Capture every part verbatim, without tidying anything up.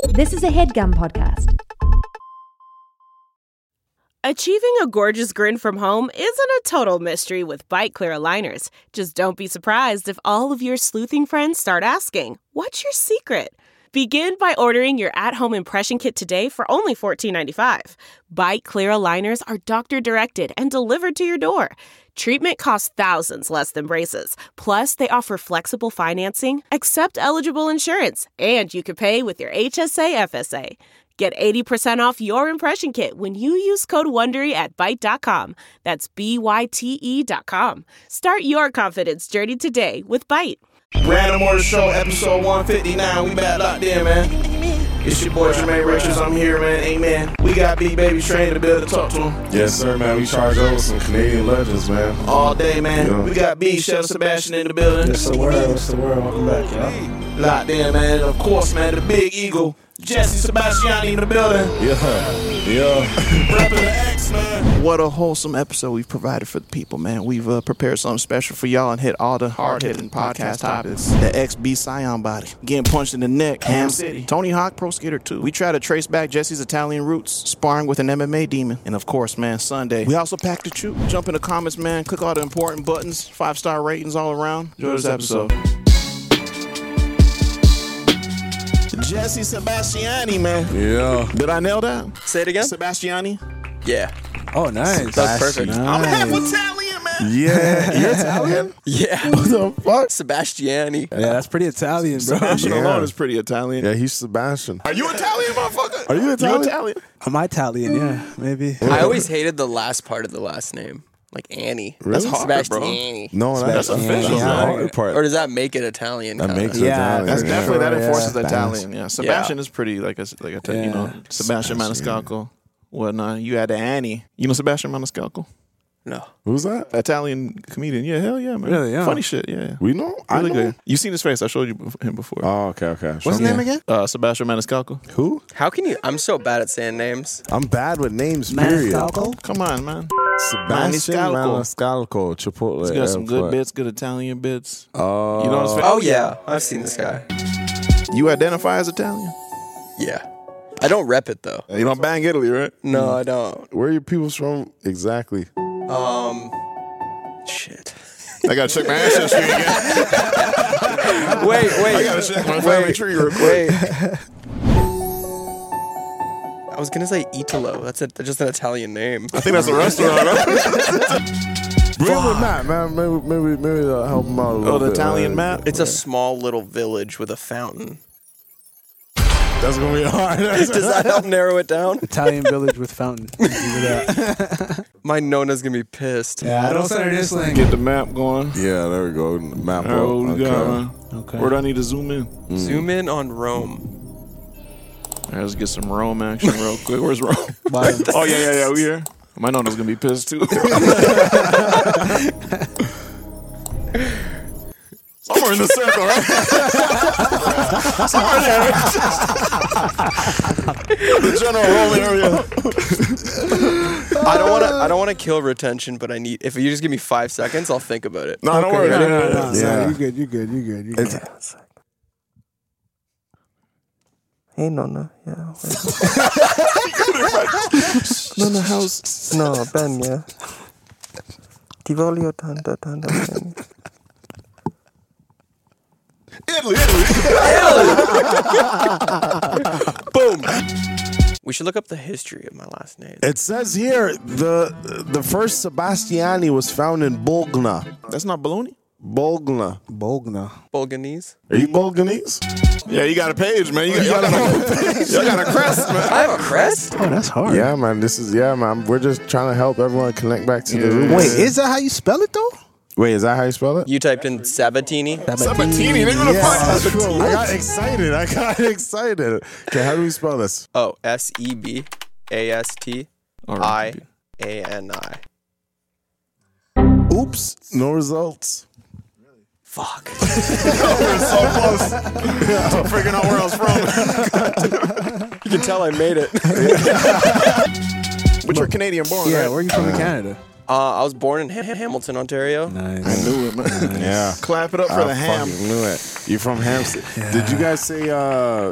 This is a HeadGum podcast. Achieving a gorgeous grin from home isn't a total mystery with Byte Clear aligners. Just don't be surprised if all of your sleuthing friends start asking, "What's your secret?" Begin by ordering your at-home impression kit today for only fourteen ninety-five. Byte Clear aligners are doctor-directed and delivered to your door. Treatment costs thousands less than braces. Plus, they offer flexible financing, accept eligible insurance, and you can pay with your H S A F S A. Get eighty percent off your impression kit when you use code WONDERY at byte dot com. That's B Y T E dot com. Start your confidence journey today with Byte. Random Order Show, episode one fifty-nine. We back locked in, man. It's your boy Jermaine Richards. I'm here, man. Amen. We got Big Baby Train to be able to talk to him. Yes, sir, man. We charge over some Canadian legends, man. All day, man. Yeah. We got B. Shell Sebastian in the building. It's the word. It's the word. Welcome back, y'all. Locked in, man. Of course, man. The Big Eagle. Jesse Sebastiani in the building. Yeah. Yeah. Repping the X, man. What a wholesome episode we've provided for the people, man. We've uh, prepared something special for y'all and hit all the hard-hitting podcast topics. The X B Scion body. Getting punched in the neck. Ham City. Tony Hawk Pro Skater two. We try to trace back Jesse's Italian roots. Sparring with an M M A demon. And of course, man, Sunday. We also packed the chew. Jump in the comments, man. Click all the important buttons. Five-star ratings all around. Enjoy this episode. Jesse Sebastiani, man. Yeah. Did I nail that? Say it again? Sebastiani? Yeah. Oh, nice. That's perfect. Nice. I'm half Italian, man. Yeah. You're Italian? Yeah. What the fuck? Sebastiani. Yeah, that's pretty Italian, bro. Sebastian Yeah. alone is pretty Italian. Yeah, he's Sebastian. Are you Italian, motherfucker? Are you Italian? You Italian? Am I Italian? Yeah, maybe. I always hated the last part of the last name. Like Annie. Really? That's hard, Sebastiani. bro. No, that's Sebastian. official. Yeah. That's the hard part. Or does that make it Italian? That kinda? makes it Yeah, Italian. That's For definitely, sure, that enforces yeah. Italian. Yeah. Sebastian is pretty, like, a, like a, you Yeah. know, Sebastian Maniscalco. Whatnot. You had the Annie. You know Sebastian Maniscalco? No. Who's that? Italian comedian. Yeah, hell yeah, man. Really, yeah. Funny shit, yeah. We know? I Really know. good. You seen his face. I showed you bef- him before. Oh, okay, okay. What's his Show name me. again? Uh, Sebastian Maniscalco. Who? How can you? I'm so bad at saying names. I'm bad with names, period. Maniscalco? Come on, man. Sebastian Maniscalco. Maniscalco. Chipotle He's got some good Airport. bits, good Italian bits. Oh. You know his face? Oh, yeah. I've seen this guy. You identify as Italian? Yeah. I don't rep it, though. You don't bang Italy, right? No, I don't. Where are your people from exactly? Um. Shit. I gotta check my ancestry again. Wait, wait. I gotta check my family tree real quick. Wait. I was gonna say Italo. That's a, just an Italian name. I think that's a restaurant. Right? Bring him with Matt, man. Maybe, maybe, maybe that'll help him out a little Oh, the bit, Italian man. map? It's a small little village with a fountain. That's gonna be hard. Does that help narrow it down? Italian village with fountain. Give me that. My Nona's gonna be pissed. Yeah, I don't center this link. Get the map going. Yeah, there we go. Map All right, what up. we got, Okay. man? Okay. Where do I need to zoom in? Zoom in on Rome. All right, let's get some Rome action real quick. Where's Rome? Bottom. Oh, yeah, yeah, yeah, we here. My Nona's gonna be pissed too. Somewhere in the circle, right? Somewhere there. The general Rome area. I don't want to. I don't want to kill retention, but I need. If you just give me five seconds, I'll think about it. No, don't worry. No, No, no, no, no, no. no, Yeah. You good, you good, you good, you good. It's- Hey Nona, yeah. Nona, how's... No, Ben, yeah. Ti voglio tanto, tanto bene. Italy, Italy. Boom. We should look up the history of my last name. It says here the the first Sebastiani was found in Bologna. That's not baloney? Bologna. Bologna. Bolganese. Are you Bolganese? Yeah, you got a page, man. You got, you got, a, you got a crest, man. I have a crest. Oh, that's hard. Yeah, man. This is yeah, man. We're just trying to help everyone connect back to the Yeah. roots. Wait, is that how you spell it, though? Wait, is that how you spell it? You typed in Sabatini. Sabatini, nigga, what the fuck? I got excited. I got excited. Okay, how do we spell this? Oh, S E B A S T I A N I. Oops, no results. Fuck. We're so close to figuring out where I was from. You can tell I made it. But you're Canadian born, Yeah, right? where are you from in Canada? Uh, I was born in Ham- Hamilton, Ontario. Nice. I knew it, man. Yeah. Clap it up for I the ham. fucking knew it. You from Hampstead. Did you guys say uh,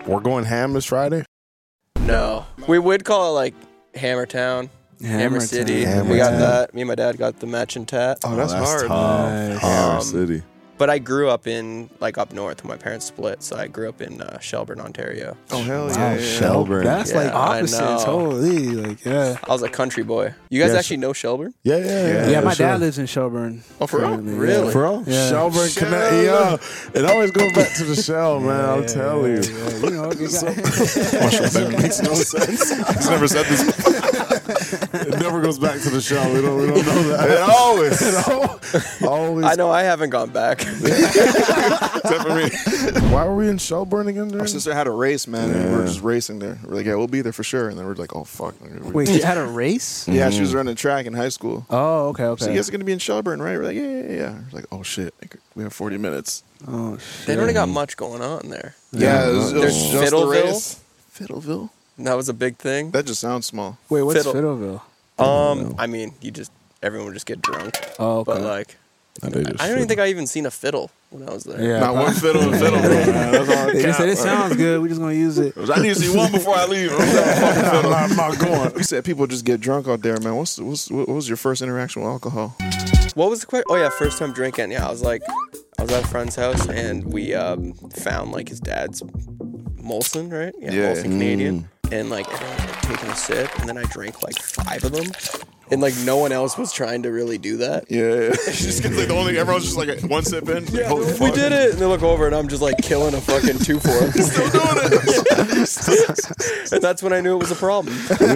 we're going ham this Friday. No, we would call it like Hammertown, Hammer, Hammer City. Town. We got Hammertown. that. Me and my dad got the matching tat. Oh, that's, hard. Nice. Hammer Um, City. But I grew up in like up north when my parents split, so I grew up in uh, Shelburne, Ontario. Oh hell Wow, yeah, yeah, yeah. Shelburne. That's Yeah, like I opposites. know. Holy, like yeah. I was a country boy. You guys Yes. actually know Shelburne? Yeah, yeah, yeah. Yeah, my sure. dad lives in Shelburne. Oh, for real? currently, yeah. Really? For real? Yeah. Shelburne Shell. Connect. Yeah. It always goes back to the shell, man. I'll Yeah, tell yeah, you. yeah. You know, you got, That makes no sense. He's never said this. It never goes back to the shell. We don't, we don't know that. It always. Always. I know I haven't gone back. Except for me. Why were we in Shelburne again? Our During? sister had a race, man, and we were Yeah. just racing there. We're like, yeah, we'll be there for sure. And then we're like, oh fuck. wait, you had a race? Yeah, she was running track in high school. Oh, okay, okay. So you guys are gonna be in Shelburne, right? We're like, yeah, yeah, yeah. We're like, oh shit, we have forty minutes. oh shit. They don't really got much going on there. Yeah, it was, it was There's just the Fiddleville. race. Fiddleville. That was a big thing. That just sounds small. Wait, what's Fiddle- Fiddleville? Um, I mean, you just everyone would just get drunk. Oh, okay. But like, And they just I don't even think I even seen a fiddle when I was there. Yeah, Not one fiddle in Fiddleville, man. That's all I They just said it count. sounds good. We're just gonna use it. I need to see one before I leave. I'm not, I'm not going. You said people just get drunk out there, man. What's, what's what was your first interaction with alcohol? What was the question? Oh yeah, first time drinking. Yeah, I was like, I was at a friend's house and we um, found like his dad's Molson, right? Yeah, Yeah. Molson Canadian. And like everyone was like, taking a sip, and then I drank like five of them, and like no one else was trying to really do that. Yeah, yeah. Just gets like the only everyone's just like one sip in. Yeah, Holy we fuck. did it, and they look over, and I'm just like killing a fucking two for them. Still doing it. And that's when I knew it was a problem.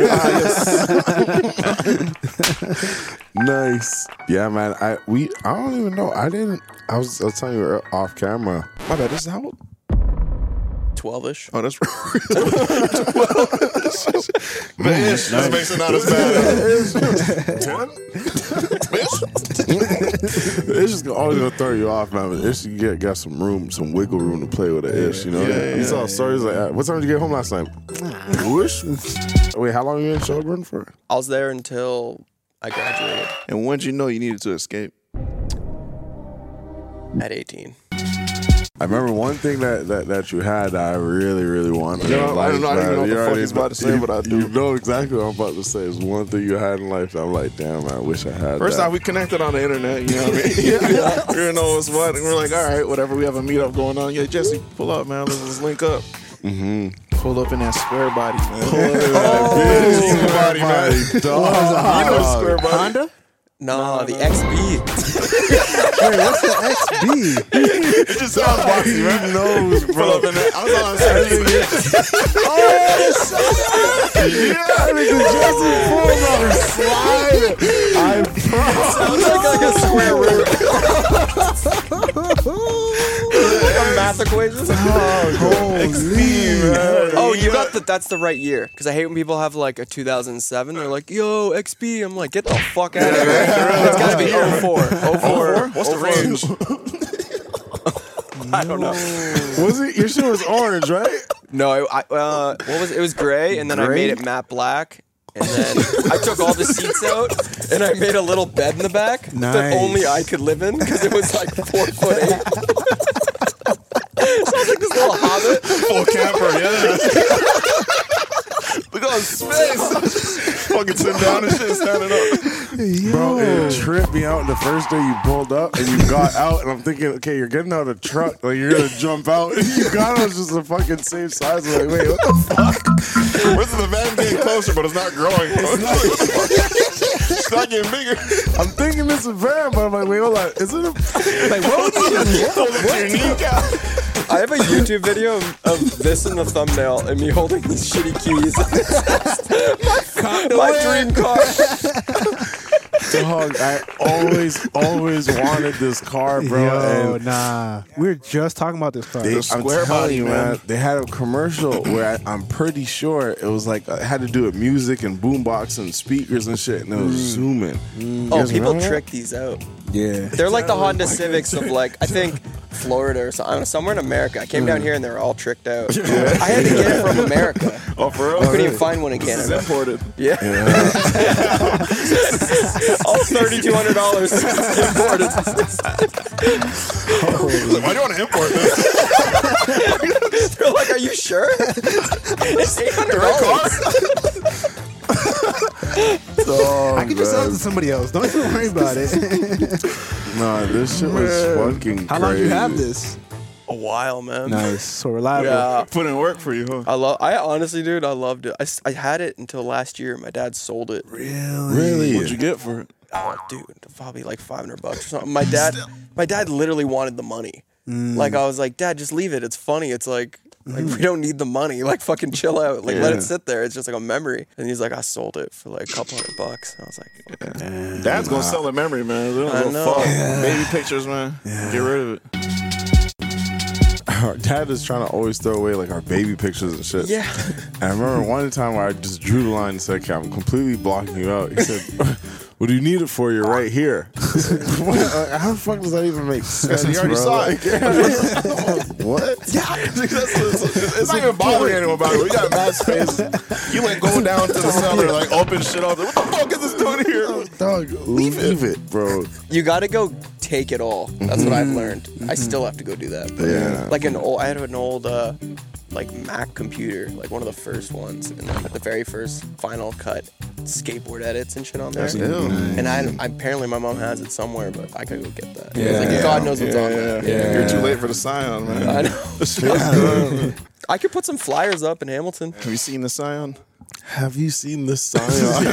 Nice. Yeah, man. I we I don't even know. I didn't. I was, I was telling you off camera. My bad. This is how old? Twelve-ish. Oh, that's man. This makes it not as bad. Ten? It's just always gonna throw you off, man. But Ish, you get got some room, some wiggle room to play with the ish. You know. Yeah, yeah, you saw yeah. stories like, that. What time did you get home last night? Wish. Wait, how long were you in Shelburne for? I was there until I graduated And when did you know you needed to escape? at eighteen. I remember one thing that, that, that you had that I really, really wanted. You know, in I don't know- I don't even know what You the fuck already he's about to say, you- but I do. You know exactly what I'm about to say. It's one thing you had in life. I'm like, damn, I wish I had First that. off, we connected on the internet. You know what I mean? Yeah. We didn't know what's what. And we're like, all right, whatever. We have a meetup going on. Yeah, Jesse, pull up, man. Let's just link up. Mm-hmm. Pull up in that square body, man. Oh, Square body, man. dog. You know square body. Honda? No, the X B. Wait, what's the X B? It just sounds boxy, right? He knows, Pull bro. up in that. I was on Saturday. Yeah, nigga, Jesse pulled up and slide. I promise. Sounds like, like a square root. Like a math equation. Oh, you got the. That's the right year. Because I hate when people have like a two thousand seven. They're like, "Yo, X B." I'm like, "Get the fuck out of here!" It's gotta be oh four. oh four. What's the range? I don't know. Was it? Your shit was orange, right? No, I, uh, what was it? It was gray, and then I made it matte black. And then I took all the seats out, and I made a little bed in the back that Nice. only I could live in because it was like four foot eight. Sounds like this little hobbit. Full camper, yeah. Look at all the space. Fucking sitting down and shit, standing up. Bro, it tripped me out the first day you pulled up and you got out, and I'm thinking, okay, you're getting out of the truck, like you're gonna jump out, and you got out just the fucking same size. I'm like, wait, what the fuck? Where's the van getting closer, but it's not growing. It's not getting bigger. I'm thinking it's a van, but I'm like, wait, hold on, is it a? Like, what would you Hold up to your kneecap. I have a YouTube video of, of this in the thumbnail and me holding these shitty keys. My dream car. Dog, I always, always wanted this car, bro. Yo, and nah. We were just talking about this car. They, The I'm square telling body, you, man. man. They had a commercial where I, I'm pretty sure it was like I had to do with music and boombox and speakers and shit, and it was zooming. You Oh, guys people remember that? trick these out. Yeah. They're like the Honda Civics of like, I think Florida or something, somewhere in America. I came down here and they were all tricked out. I had to get it from America. Oh, for real? I couldn't even find one in It's Canada. imported. Yeah. All thirty-two hundred dollars imported. Why do you want to import this? They're like, are you sure? It's eight hundred dollars. Oh, I could just sell it man. to somebody else. Don't even worry about it. Nah, this shit was Man. fucking How long do you crazy. have this? A while, man. Nice. So reliable. Yeah. Put in work for you, huh? I love. I honestly, dude, I loved it. I, s- I had it until last year. My dad sold it. Really? Really? What'd you get for it? Oh, dude, probably like five hundred bucks or something. My dad, my dad literally wanted the money. Like I was like, Dad, just leave it. It's funny. It's like, like we don't need the money. Like fucking chill out. Like let Yeah. it sit there. It's just like a memory. And he's like, I sold it for like a couple hundred bucks. And I was like, okay. Dad's gonna sell a memory, man. They don't I give a know. fuck. Baby pictures, man. Get rid of it. Our dad is trying to always throw away like our baby pictures and shit. Yeah. And I remember one time where I just drew the line and said, okay, I'm completely blocking you out. He said, what do you need it for? You're right here. What? Like, how the fuck does that even make sense? You already bro? saw Like, it. what? Yeah, it's not even bothering anyone about it. We got mad space. You ain't going down to the cellar, like open shit up. What the fuck is this doing here? Dog, leave, leave it, bro. You got to go take it all. That's what I've learned. I still have to go do that. But Yeah. Like an old, I had an old, uh, like Mac computer, like one of the first ones, and then the very first Final Cut skateboard edits and shit on there. Ew. And I, I apparently my mom has it somewhere, but I gotta go get that. Yeah. Like, Yeah. God knows what's Yeah, on yeah, there. yeah. You're too late for the Scion, man. I know. I could put some flyers up in Hamilton. Have you seen the Scion? Have you seen the Scion?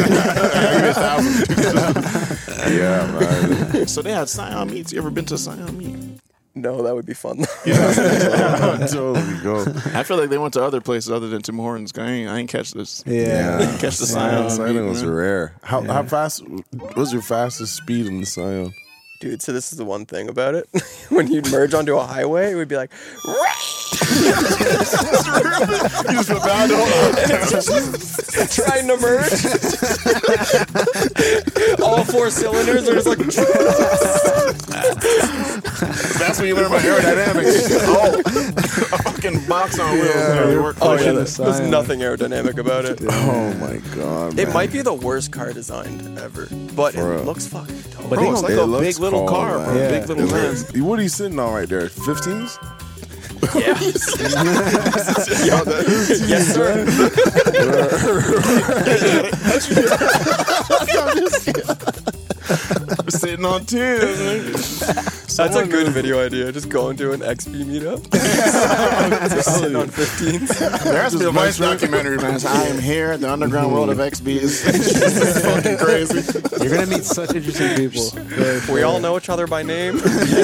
Yeah, man. So they had Scion meets. You ever been to Scion meet? No, that would be fun. Totally go. I feel like they went to other places other than Tim Hortons. I ain't, I ain't catch this. Yeah. Catch the Scion, Scion. Scion meet, was man. rare. How how fast what was your fastest speed in the Scion? Dude, so this is the one thing about it. When you'd merge onto a highway, it would be like, You just feel bad. trying to merge. All four cylinders are just like, That's when you learn about aerodynamics. Oh, a fucking box on wheels. Yeah. there. You work oh for yeah, it. there's, there's nothing aerodynamic about it. Oh my god. It man. might be the worst car designed ever, but For it real. looks fucking dope. But Bro, they it's gonna- like It a looks big little cold, car, man. bro. Yeah. Big little It lens. looks- what are you sitting on right there? fifteens? Yes, sir. Sitting on ten. That's a good video idea. Just going to an X P meetup. Just sitting on fifteens. There has to be a Vice documentary, man. I am here. The underground world of X B is it's fucking crazy. You're gonna meet such interesting people. We all know each other by name.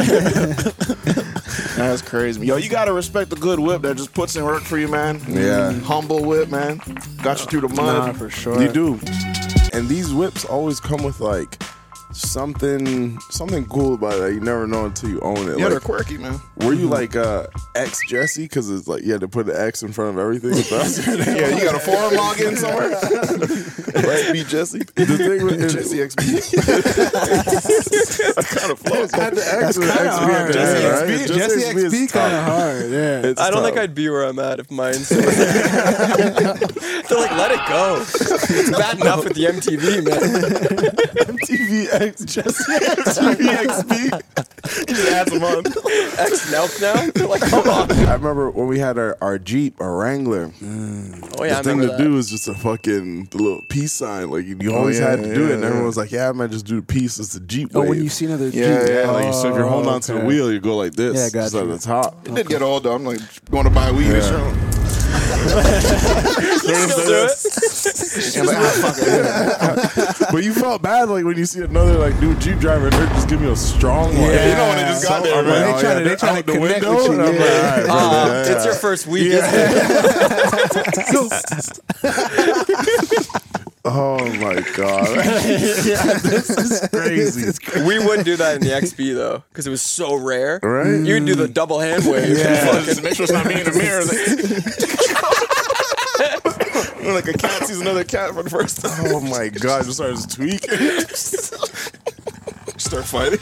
That's crazy. Yo, you gotta respect the good whip that just puts in work for you, man. Yeah. Humble whip, man. Got you through the mud. Nah, for sure. You do. And these whips always come with like something something cool about it that you never know until you own it. Yeah, they're Like, quirky, man. were you like uh, ex Jesse? Because it's like you had to put an X in front of everything. Yeah, you got a forum login somewhere? Right, be Jesse. The thing with Jesse X B. That kind of flows. had the X with kinda X B hard. at the Jesse end, X right? B. Jesse Jesse X B X B is kind tough. of hard. Yeah. It's I don't think tough. I'd be where I'm at if mine's. They're like, let it go. It's bad enough with the M T V, man. M T V X Jesse. M T V X B. You just add some on. X Nelk now? They're like, come on. I remember when we had our, our Jeep, our Wrangler. Oh yeah, I the thing remember to that. do is just a fucking the little peace sign. Like you always yeah, had to do yeah, it, and yeah. everyone was like, "Yeah, man, just do the peace." It's the Jeep Oh, wave. when you see another Yeah, Jeep. yeah, like so, if you're holding on to the okay. wheel, you go like this. Yeah, I got just at you. the top. It did get old, though. I'm like going to buy weed and shit. Still do it? I'm like, ah, fuck it. But you felt bad like when you see another like new Jeep driver and they're just giving you a strong one. Yeah, you know when they just got there, I'm man. like, They oh, tryna- yeah, they tryna out the connect window, with you, and I'm yeah. like, all right, Uh, brother, yeah. It's your first week, isn't it? Oh my god, yeah, this is crazy, We would do that in the X B though, because it was so rare. right? You would do the double hand wave. Just make sure it's not me in the mirror. Like a cat sees another cat for the first time. Oh my god, just starts tweaking. Start fighting.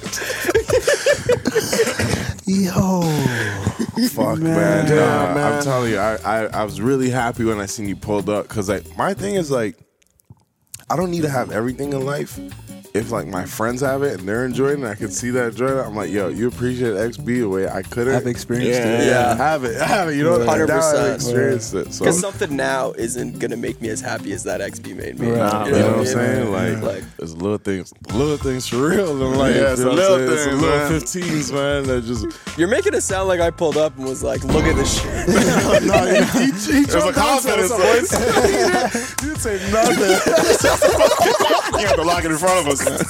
Yo. Fuck man, Nah, Yeah, man. I'm telling you, I, I I was really happy when I seen you pulled up because like my thing is like I don't need to have everything in life, if like my friends have it and they're enjoying it, I can see that enjoying it. I'm like, yo, you appreciate X B the way I couldn't. I've experienced yeah, it. Yeah, have it, have it. You know, one hundred now I've percent. experienced it. So Because something now isn't gonna make me as happy as that X B made me. Right. Nah, You you know, know what I'm I mean? saying? Like, Like- there's little things, little things for real. I'm like, Yeah, it's you know the what I'm little saying? It's the things, little man. fifteens, man. That just You're making it sound like I pulled up and was like, "Look at this shit." no, he, he, he There's a confidence. You didn't say nothing. You have to lock it in front of us, man.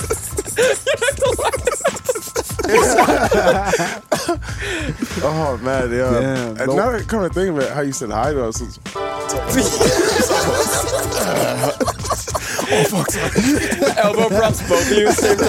Oh man, yeah. Damn, and nope. now that come to think of it, how you said hi to us is Elbow props both of you at the same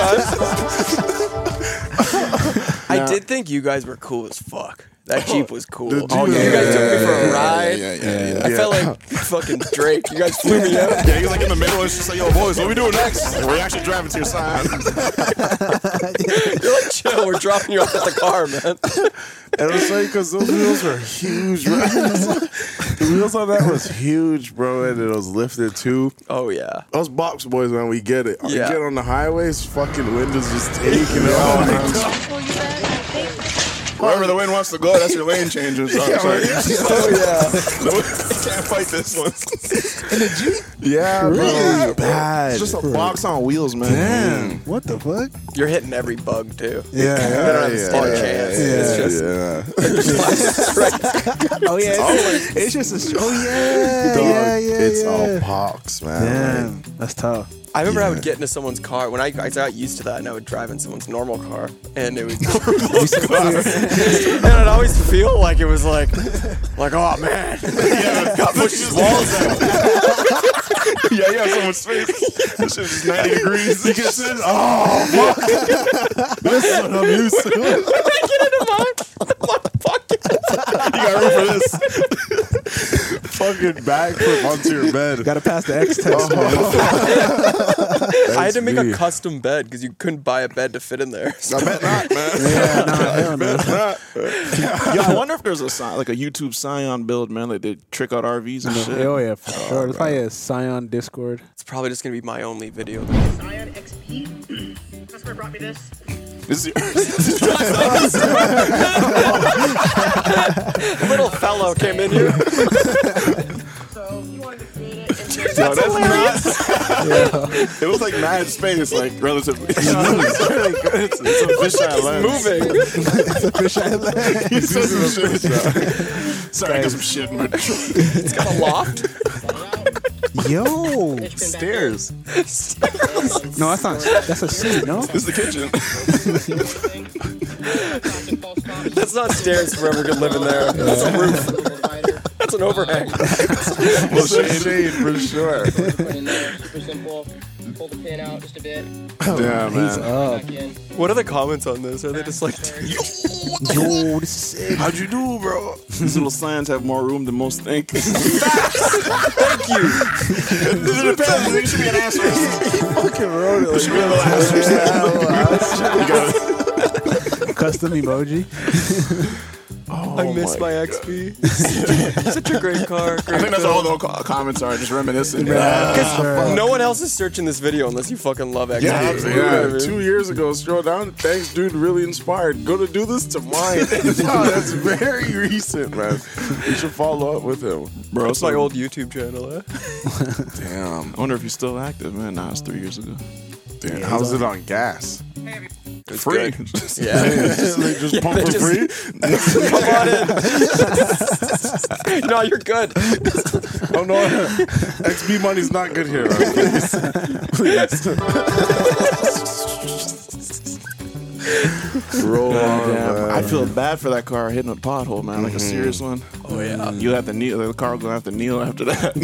time. I did think you guys were cool as fuck. That Jeep was cool. The Jeep Oh, was- you guys took me for a Yeah, ride. Yeah, yeah, yeah. I felt like fucking Drake. You guys flew me out. Yeah, he's like in the middle and it's just like, yo, boys, what we doing next? We're actually driving to your side. You're like, chill. We're dropping you off at the car, man. and it was funny because those wheels were huge. Bro. The wheels on that was huge, bro, and it was lifted too. Oh yeah. Us box boys, man, we get it. We Yeah. get on the highways, fucking windows just taking it all. Wherever the wind wants to go, that's your lane changer. So I'm sorry. Oh yeah. Can't fight this one. Yeah, bro, Really? bad. It's just a box on wheels, man. Damn. What the fuck? You're hitting every bug too. Yeah. They don't have a stand a chance. It's just yeah. Oh yeah. It's, it's just a. Oh yeah. Dog, yeah. Yeah. it's yeah. all pox, man. Damn. That's tough. I remember I would get into someone's car when I, I got used to that, and I would drive in someone's normal car, and it would, and I'd always feel like it was like, like oh man, yeah, got push these walls out. Yeah, you have so much space. This shit is ninety degrees. You can sit. Oh, fuck. This is what I'm used to. When I get into my, my pocket, You got room for this. Fucking backflip onto your bed. Got to pass the X test. man. I had to make me. a custom bed because you couldn't buy a bed to fit in there. So I bet not, man. Yeah. No. Hell no. Yeah, I wonder if there's a Sci- like a YouTube Scion build, man. Like they trick out R Vs and shit. Oh yeah, for sure. There's probably a Scion Discord. it's probably just gonna be my only video. Ion X P. Customer brought me this. This is- Little fellow came in here. So you wanted to create it. And here's Yo, that's not. It was like mad space, like relatively. it's, it's a fisheye lens. Moving. You said some shit. Sorry, I got some shit in my trunk. It's got a loft. Yo. Stairs. No, that's not. That's a seat. No. This is the kitchen. That's not stairs forever gonna live in there. That's a roof. That's an overhang. Well, shade, shade for sure. Put in there. Super simple. Pull the pin out just a bit. Damn, He's man. up. Back in. What are the comments on this? Are they just like, Yo, this is sick. How'd you do, bro? These little signs have more room than most think. thank you? It depends. There should be an answer. Fucking wrote it. There should be a little asterisk. You got it. Custom emoji. I miss my X P. Such a great car. I Great think that's build. all the co- comments are, just reminiscing. Yeah. No one else is searching this video unless you fucking love X P. Yeah, You know what I yeah. mean? Two years ago, scroll down. Thanks, dude. Really inspired. Go to do this to mine. No, that's very recent, man. You should follow up with him, Bro, That's so- my old YouTube channel, eh? Damn. I wonder if he's still active, man. Nah, it's three years ago. Damn. How's it on gas? It's Free. good. Yeah. Just, like, just pump they for just- free? Come on in. No, you're good. Oh no, X B money's not good here. Right? Please, please. Roll on, Damn, man. I feel bad for that car hitting a pothole, man. Like a serious one. Oh, yeah. You have to kneel. The car gonna have to kneel after that.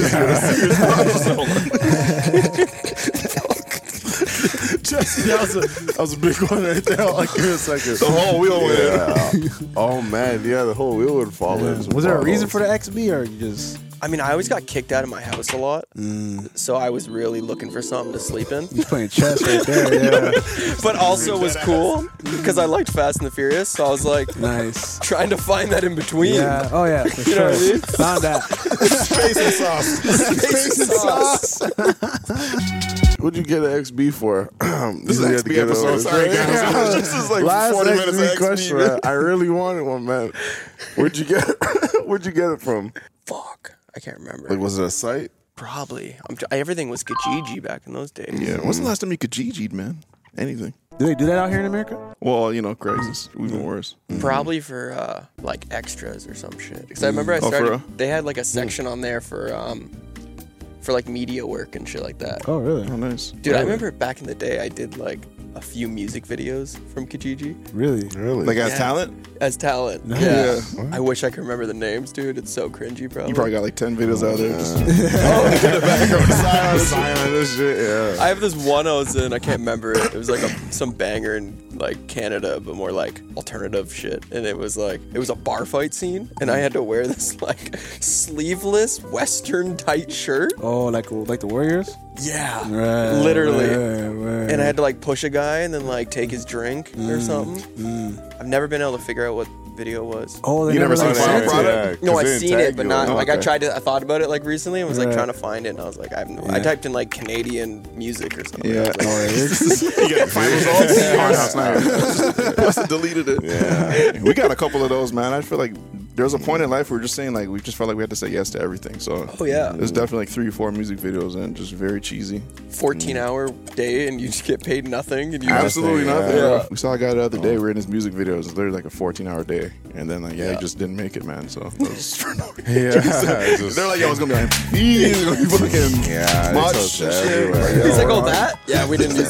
Jesse, that was, a, that was a big one right there. I'll like, give it a second. The whole wheel went in. Yeah. Oh man, yeah, the whole wheel would fall in. Was there a reason for the X B or you just I mean, I always got kicked out of my house a lot. So I was really looking for something to sleep in. you playing chess right there? Yeah. But also was cool because I liked Fast and the Furious. So I was like Nice. trying to find that in between. Yeah. Oh yeah. For You know sure. what I mean? Found that. Space and sauce. Space and sauce. what'd you get an X B for? This is X B episode. Sorry, guys. This is like Last forty X minutes B of X B, question. man. I really wanted one, man. Where'd you get? Where'd you get it from? Fuck, I can't remember. Like, was it a site? Probably. I'm t- everything was Kijiji back in those days. Yeah. When's the last time you could G-G'd, man? Anything. Do they do that out here in America? Well, you know, Craigslist, even worse. Probably for uh, like extras or some shit. Because I remember I Oh, for started. real? They had like a section on there for um, for like media work and shit like that. Oh, really? Oh, nice. Dude, I remember back in the day, I did like a few music videos from Kijiji Really? Really? Like as Yeah. talent? as talent. Nice. Yeah. Yeah. I wish I could remember the names, dude. It's so cringy, bro. You probably got like ten videos out there. Just, Sign this shit. Yeah. I have this one I was in. I can't remember it. It was like a, some banger in like Canada, but more like alternative shit. And it was like it was a bar fight scene, and I had to wear this like sleeveless Western tight shirt. Oh, like like the Warriors? Yeah, Right, literally. right, right. And I had to like push a guy and then like take his drink or something. I've never been able to figure out what video was. Oh, they You never like, seen Final sent it? Product? No, I've seen it, but not like I okay. tried to. I thought about it like recently and was like Right. trying to find it, and I was like, I have no. I Yeah. typed in like Canadian music or something. I yeah. was like, Oh, it is? You get final results? Hardhouse now. Must have deleted it. Yeah. We got a couple of those, man. I feel like there was a point in life where we were just saying, like, we just felt like we had to say yes to everything. So, Oh, yeah. there's definitely like three or four music videos and just very cheesy. fourteen hour day and you just get paid nothing and you Absolutely yeah. nothing, Yeah. bro. We saw a guy the other day. We were in his music videos. It was literally like a fourteen hour day. And then, like, yeah, Yeah. he just didn't make it, man. So, that was for no reason. Yeah. Just- They're like, yo, it's going to be like, he's going to be fucking Yeah, they much told you shit. everywhere. He's like, oh, that? Yeah, we didn't use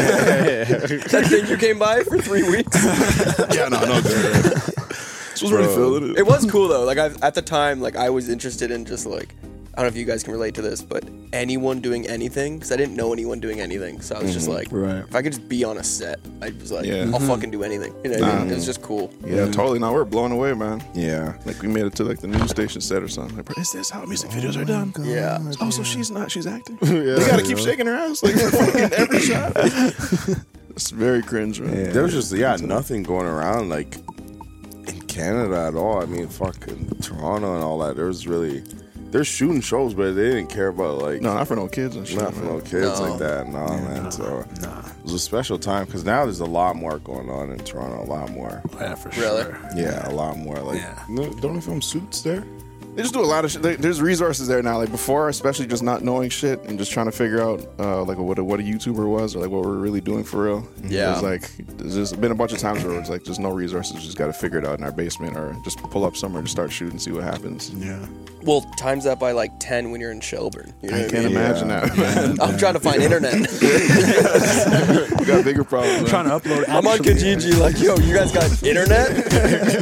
that. That thing you came by for three weeks. Yeah, no, no good. This was really feeling it. It was cool though. Like I, at the time, like I was interested in just like I don't know if you guys can relate to this, but anyone doing anything because I didn't know anyone doing anything. So I was just like, Right. if I could just be on a set, I was like, Yeah. I'll fucking do anything. You know, what I mean? It was just cool. Yeah, totally. No, we're blown away, man. Yeah. Like we made it to like the news station set or something. Like, is this how music videos are done? Yeah. Oh, so she's not. She's acting. They gotta keep shaking her ass like fucking every shot. It's very cringe, man. Yeah. There was just yeah nothing going around like in Canada at all. I mean, fucking Toronto and all that. There was really they're shooting shows, but they didn't care about like No, not for no kids and shit. not for man. no kids No. like that. No, man. So it was a special time because now there's a lot more going on in Toronto. A lot more. Yeah, for Really? sure. Yeah, a lot more. Like Yeah. no, don't they film Suits there? They just do a lot of shit. There- There's resources there now. Like before, especially just not knowing shit and just trying to figure out uh, like what a, what a YouTuber was or like what we're really doing for real. Yeah. It was like there's just been a bunch of times where it's like just no resources. Just got to figure it out in our basement or just pull up somewhere and start shooting and see what happens. Yeah. Well, times that by like ten when you're in Shelburne. You know I what can't I mean? imagine that. Man. I'm trying to find internet. We got bigger problems. man. Trying to upload. I'm on actually- Kijiji like, yo, you guys got internet?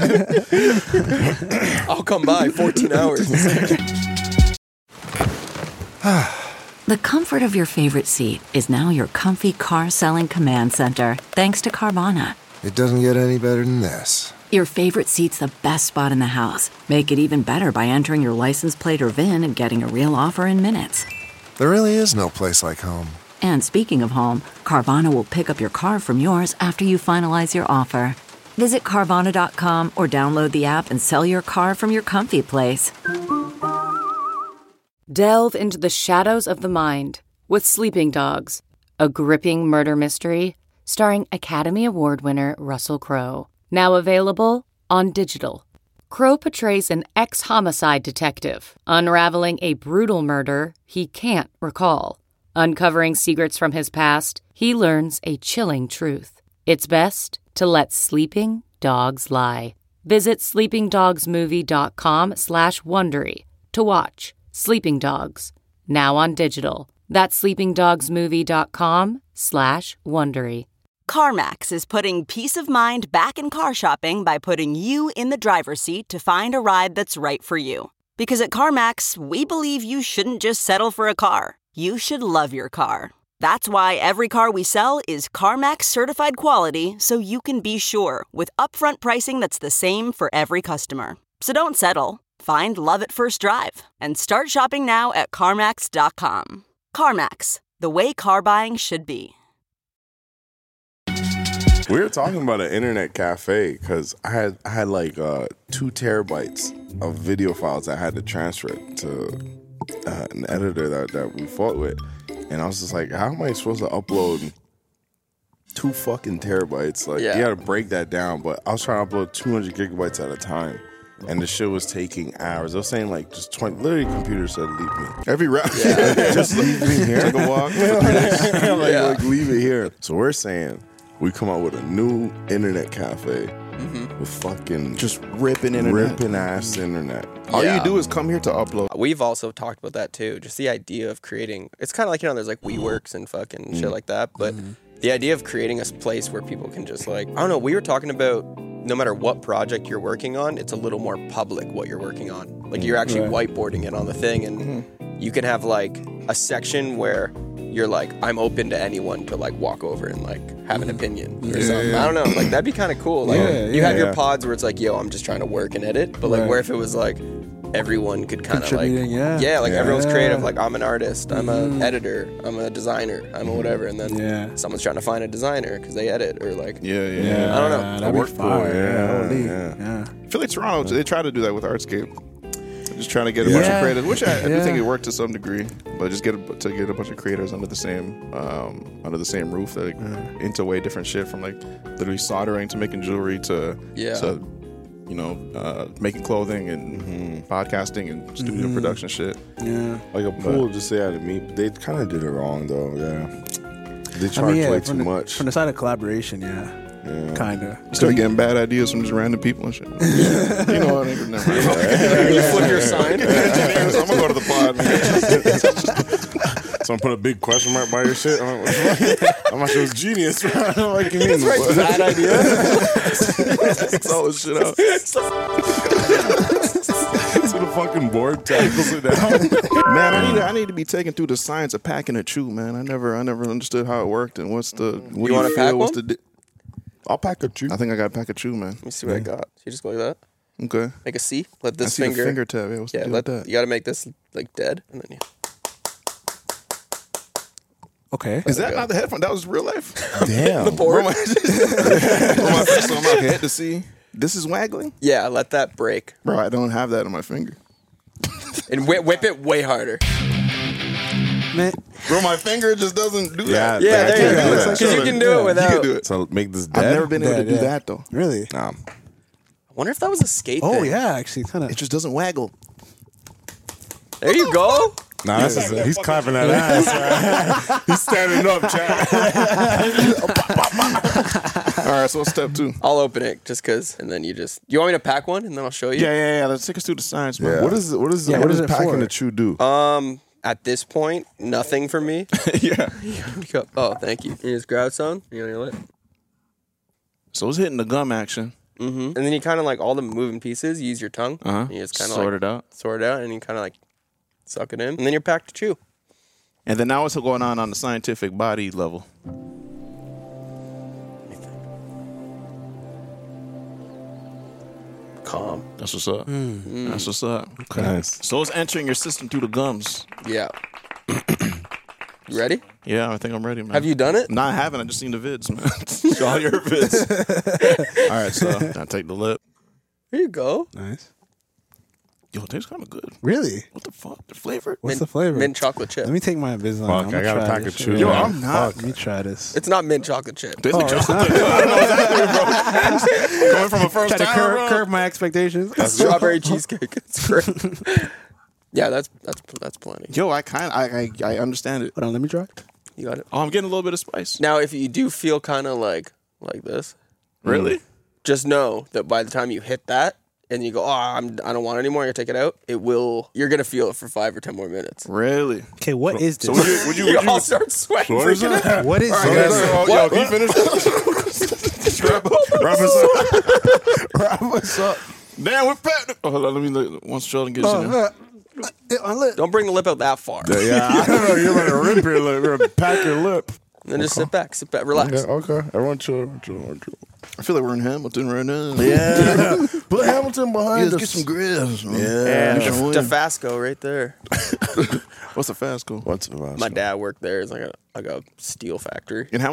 I'll come by fourteen hours. The comfort of your favorite seat is now your comfy car selling command center, thanks to Carvana. It doesn't get any better than this. Your favorite seat's the best spot in the house. Make it even better by entering your license plate or V I N and getting a real offer in minutes. There really is no place like home. And speaking of home, Carvana will pick up your car from yours after you finalize your offer. Visit Carvana dot com or download the app and sell your car from your comfy place. Delve into the shadows of the mind with Sleeping Dogs, a gripping murder mystery starring Academy Award winner Russell Crowe. Now available on digital. Crowe portrays an ex-homicide detective unraveling a brutal murder he can't recall. Uncovering secrets from his past, he learns a chilling truth. It's best to let sleeping dogs lie. Visit sleepingdogsmovie.com slash Wondery to watch Sleeping Dogs, now on digital. That's sleepingdogsmovie.com slash Wondery. CarMax is putting peace of mind back in car shopping by putting you in the driver's seat to find a ride that's right for you. Because at CarMax, we believe you shouldn't just settle for a car. You should love your car. That's why every car we sell is CarMax certified quality, so you can be sure with upfront pricing that's the same for every customer. So don't settle. Find love at first drive and start shopping now at CarMax dot com. CarMax, the way car buying should be. We were talking about an internet cafe because I had I had like uh, two terabytes of video files I had to transfer to uh, an editor that, that we fought with, And I was just like, how am I supposed to upload two fucking terabytes? Like, Yeah. you gotta break that down. But I was trying to upload two hundred gigabytes at a time. And the shit was taking hours. I was saying like just twenty. Literally, the computer said, "Leave me." Every round. Yeah. Just leave me here. Take a walk. like, Yeah. like, leave it here. So we're saying we come out with a new internet cafe Mm-hmm. with fucking Just ripping internet. ripping ass internet. All Yeah. you do is come here to upload. We've also talked about that too. Just the idea of creating. It's kind of like, you know, there's like WeWorks and fucking shit like that. But the idea of creating a place where people can just like, I don't know. We were talking about no matter what project you're working on, it's a little more public what you're working on. Like you're actually whiteboarding it on the thing, and you can have like a section where you're like, I'm open to anyone to like walk over and like have an opinion or something. I don't know. Like that'd be kind of cool. Like Yeah, you have yeah. your pods where it's like, yo, I'm just trying to work and edit. But like, Right. where if it was like everyone could kind of like, Contributing, yeah. yeah, like Yeah. everyone's Yeah. creative. Like I'm an artist, I'm an editor, I'm a designer, I'm a whatever. And then Yeah. someone's trying to find a designer because they edit or like, Yeah, yeah. Yeah, I don't know. That'd be work for fire. it, Yeah, yeah, holy. yeah. yeah. I feel like Toronto, they try to do that with Artscape. Just trying to get a bunch Yeah. of creators, which I, I do Yeah. think it worked to some degree, but just get a, to get a bunch of creators under the same um, under the same roof that into way different shit, from like literally soldering to making jewelry to Yeah. to you know uh, making clothing and podcasting and studio production shit. Yeah. Like a pool just say out of me. They kind of did it wrong though. Yeah, they I charged mean, yeah, way from too the, much. From the side of collaboration, yeah. Yeah. Kind of. Start getting bad ideas from just random people and shit. You know what I mean? Never mind. you flip your sign. I'm gonna go to the pod. So I'm put a big question mark by your shit. I'm like, I'm like, it was genius. I'm like, you mean Right, bad idea. It's all this shit out. to the fucking board tackles it down. Man, I need to, I need to be taken through the science of packing a chew, man. I never I never understood how it worked and what's the what You do wanna feel, pack what's one? the di- I'll pack a chew. I think I got to pack a chew, man. Let me see what I got. So you just go like that. Okay. Make a C. Let I this see finger. the finger tab. Yeah, what's yeah, the deal let, with that? you got to make this like dead, and then you. Okay. Is that not the headphone? That was real life. Damn. The board. Bro, my, so I'm out here to see. This is waggling, Yeah, let that break, bro. I don't have that on my finger, and whip, whip it way harder. Man, bro. My finger just doesn't do Yeah, that. Yeah, I there can't you do go. that. Because you can do it You without. can do it. So make this dead. I've never been able to Dead, do yeah. that though. really? Nah. I wonder if that was a skate. Oh, thing. yeah, actually, kind of. It just doesn't waggle. There you go. Nah, that's just, he's clapping that ass. Right? He's standing up, Chad. All right, so what's step two? I'll open it just because, and then you just. You want me to pack one, and then I'll show you. Yeah, yeah, yeah. Let's take us through the science, man. Yeah. What is what is Yeah, what what does is it packing for? a chew do? Um, at this point, nothing for me. yeah. Oh, thank you. You just grab some. You on your lip. So it's hitting the gum action. Mm-hmm. And then you kind of like all the moving pieces. You use your tongue. Uh huh. And you just kind of sort like, it out. Sort it out, and you kind of like suck it in, and then you're packed to chew. And then now what's going on on the scientific body level? Calm. That's what's up. Mm. That's what's up. Nice. So it's entering your system through the gums. Yeah. You ready? Yeah, I think I'm ready, man. Have you done it? No, I haven't. I just seen the vids, man. Show all your vids. All right, so I take the lip. Here you go. Nice. Yo, it tastes kind of good. Really? What the fuck? The flavor? What's Mint- the flavor? Mint chocolate chip. Let me take my Invisalign. Fuck, I'm I gotta try pack this a shit. chew. Yo, man. I'm not. Let me try this. It's not mint chocolate chip. Tastes like Oh, it's chocolate. I don't know exactly, bro. Going from a first Try to time, curb, bro. curb my expectations. Strawberry cheesecake. It's great. Yeah, that's that's that's plenty. Yo, I kind, I, I, I understand it. Hold on, let me try. You got it. Oh, I'm getting a little bit of spice. Now, if you do feel kind of like like this, Really? just know that by the time you hit that and you go, oh, I'm, I don't want it anymore, you take it out. It will. You're gonna feel it for five or ten more minutes. Really? Okay, what is this? So would you, would you, You would you, all start sweating. What is freaking that? out. what is All right, this? so, yo, can you finish? wrap, wrap us up. Wrap us up. Damn, we're packed. Oh, hold on, let me look. Once Sheldon gets Oh, in there. uh, it- my lip. Don't bring the lip out that far. Yeah, I don't know. You're gonna rip your lip. You're gonna pack your lip. And then just sit back, sit back, relax. Okay, okay. Everyone chill, everyone chill, everyone chill. I feel like we're in Hamilton right now. Yeah. Put Hamilton behind Let's us. get some grips. Man. Yeah. We can win. Dafasco right there. What's the fast go? What's the last My one? dad worked there. It's like a like a steel factory. In Hamilton?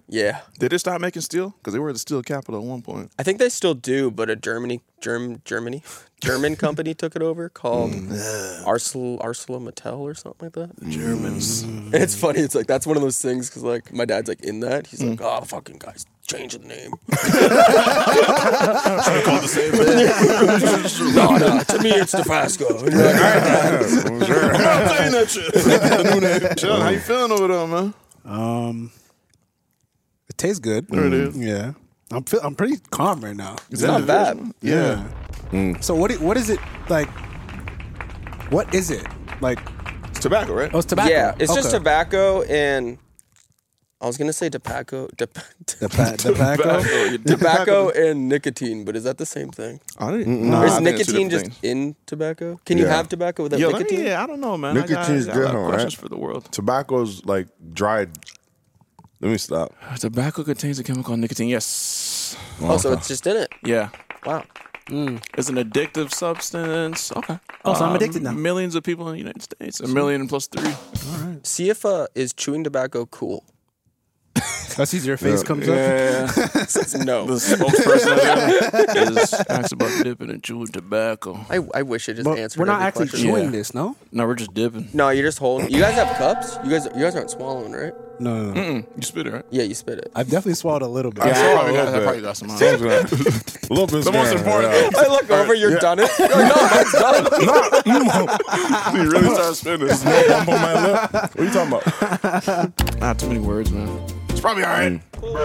Yeah. Did they stop making steel? Because they were the steel capital at one point. I think they still do, but a Germany, Germ, Germany, German company took it over called mm. Arcel, ArcelorMittal or something like that. Germans. And it's funny. It's like, that's one of those things because like my dad's like in that. He's like, oh, fucking guys, change the name. Should have called the same thing. no, no, to me it's Tabasco. And you're like, all right, guys. I'm not saying that shit. Sean, how you feeling over there, man? Um, it tastes good. There it is. Yeah, I'm feel, I'm pretty calm right now. It's not bad. Yeah. Mm. So what? i- What is it like? What is it like? It's tobacco, right? Oh, it's tobacco. Yeah, it's just Okay. tobacco and I was gonna say tobacco, tap- Tobacco. Tobacco. tobacco and nicotine, but is that the same thing? I didn't. Mm-mm. No, Or is I think it's two nicotine different just things. in tobacco? Can you Yeah. have tobacco without Yo, let nicotine? me, yeah, I don't know, man. I got, Nicotine's I got a lot good, of right? questions for the world. Tobacco's like dried. Let me stop. Tobacco contains a chemical called nicotine. Yes. Oh, so it's just in it. Yeah. Wow. It's an addictive substance. Okay. Oh, so I'm Um, addicted now. Millions of people in the United States. A million plus three. See if uh, is chewing tobacco cool? That's easier. Your face comes up. Yeah. Says no. The spokesperson of them is asked about dipping and chewing tobacco. I, I wish it just But answered. we're not every actually question. chewing Yeah. this, no? No, we're just dipping. No, you're just holding. You guys have cups. You guys, you guys aren't swallowing, right? No, no, no. Mm-mm. You spit it, right? Yeah, you spit it. I've definitely swallowed a little bit. Yeah, I saw probably a got, little I bit. probably got some. Sounds good. A little bit. The most important Yeah. I look over. You're done it. You're like, no, mine's done. You really started spinning. Bump on my lip. What are you talking about? Not too many words, man. It's probably all right.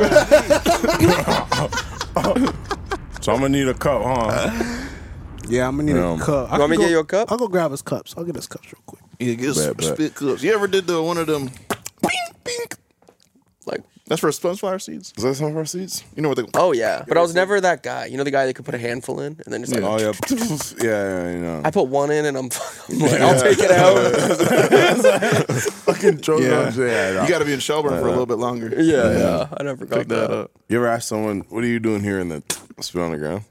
So I'm gonna need a cup, huh? Yeah, I'm gonna need Yeah. a cup. You want me to get you a cup? I'll go grab us cups. I'll get us cups real quick. Yeah, get Bet, bet. spit cups. You ever did the one of them? Bing, bing. Like, That's for sunflower seeds. Is that some of our seats? You know what they? oh yeah, but I was never that guy. You know the guy that could put a handful in and then just like, Oh yeah, yeah, yeah, you know. I put one in and I'm, I'm like, I'll take it out. fucking throw it Yeah. on. Yeah, You got to be in Shelburne for a little bit longer. Yeah, yeah. I never got Pick that up. You ever ask someone, "What are you doing here?" and then spit on the ground?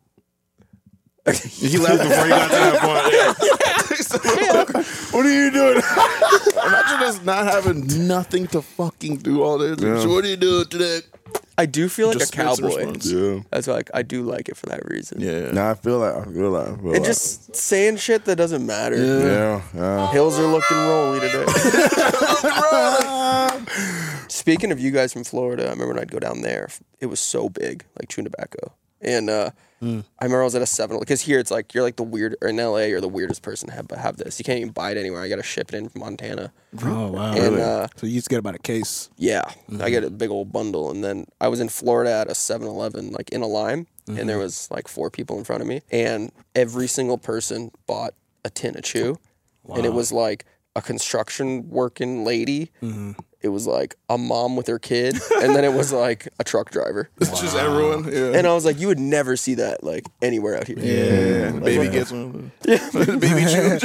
He left before you got to that point. What are you doing? Imagine just not having nothing to fucking do all day. Yeah. So what do you do today? I do feel like Just a spits the cowboy. response. Yeah. That's like I do like it for that reason. Yeah. Nah, I feel like I feel like. I feel And like. just saying shit that doesn't matter. yeah, yeah. Hills are looking rolly today. Speaking of you guys from Florida, I remember when I'd go down there, it was so big, like chewing tobacco. And uh, Mm. I remember I was at a seven because here it's like you're like the weird, or in L A you're the weirdest person to have, have this. You can't even buy it anywhere. I got to ship it in from Montana. Oh wow! And uh, So you just get about a case. yeah, I get a big old bundle. And then I was in Florida at a seven eleven, like in a line, and there was like four people in front of me. And every single person bought a tin of chew. And it was like a construction working lady. It was like a mom with her kid. And then it was like a truck driver. It's just everyone. Yeah. And I was like, you would never see that like anywhere out here. yeah. The baby gets one. Yeah. Baby chew.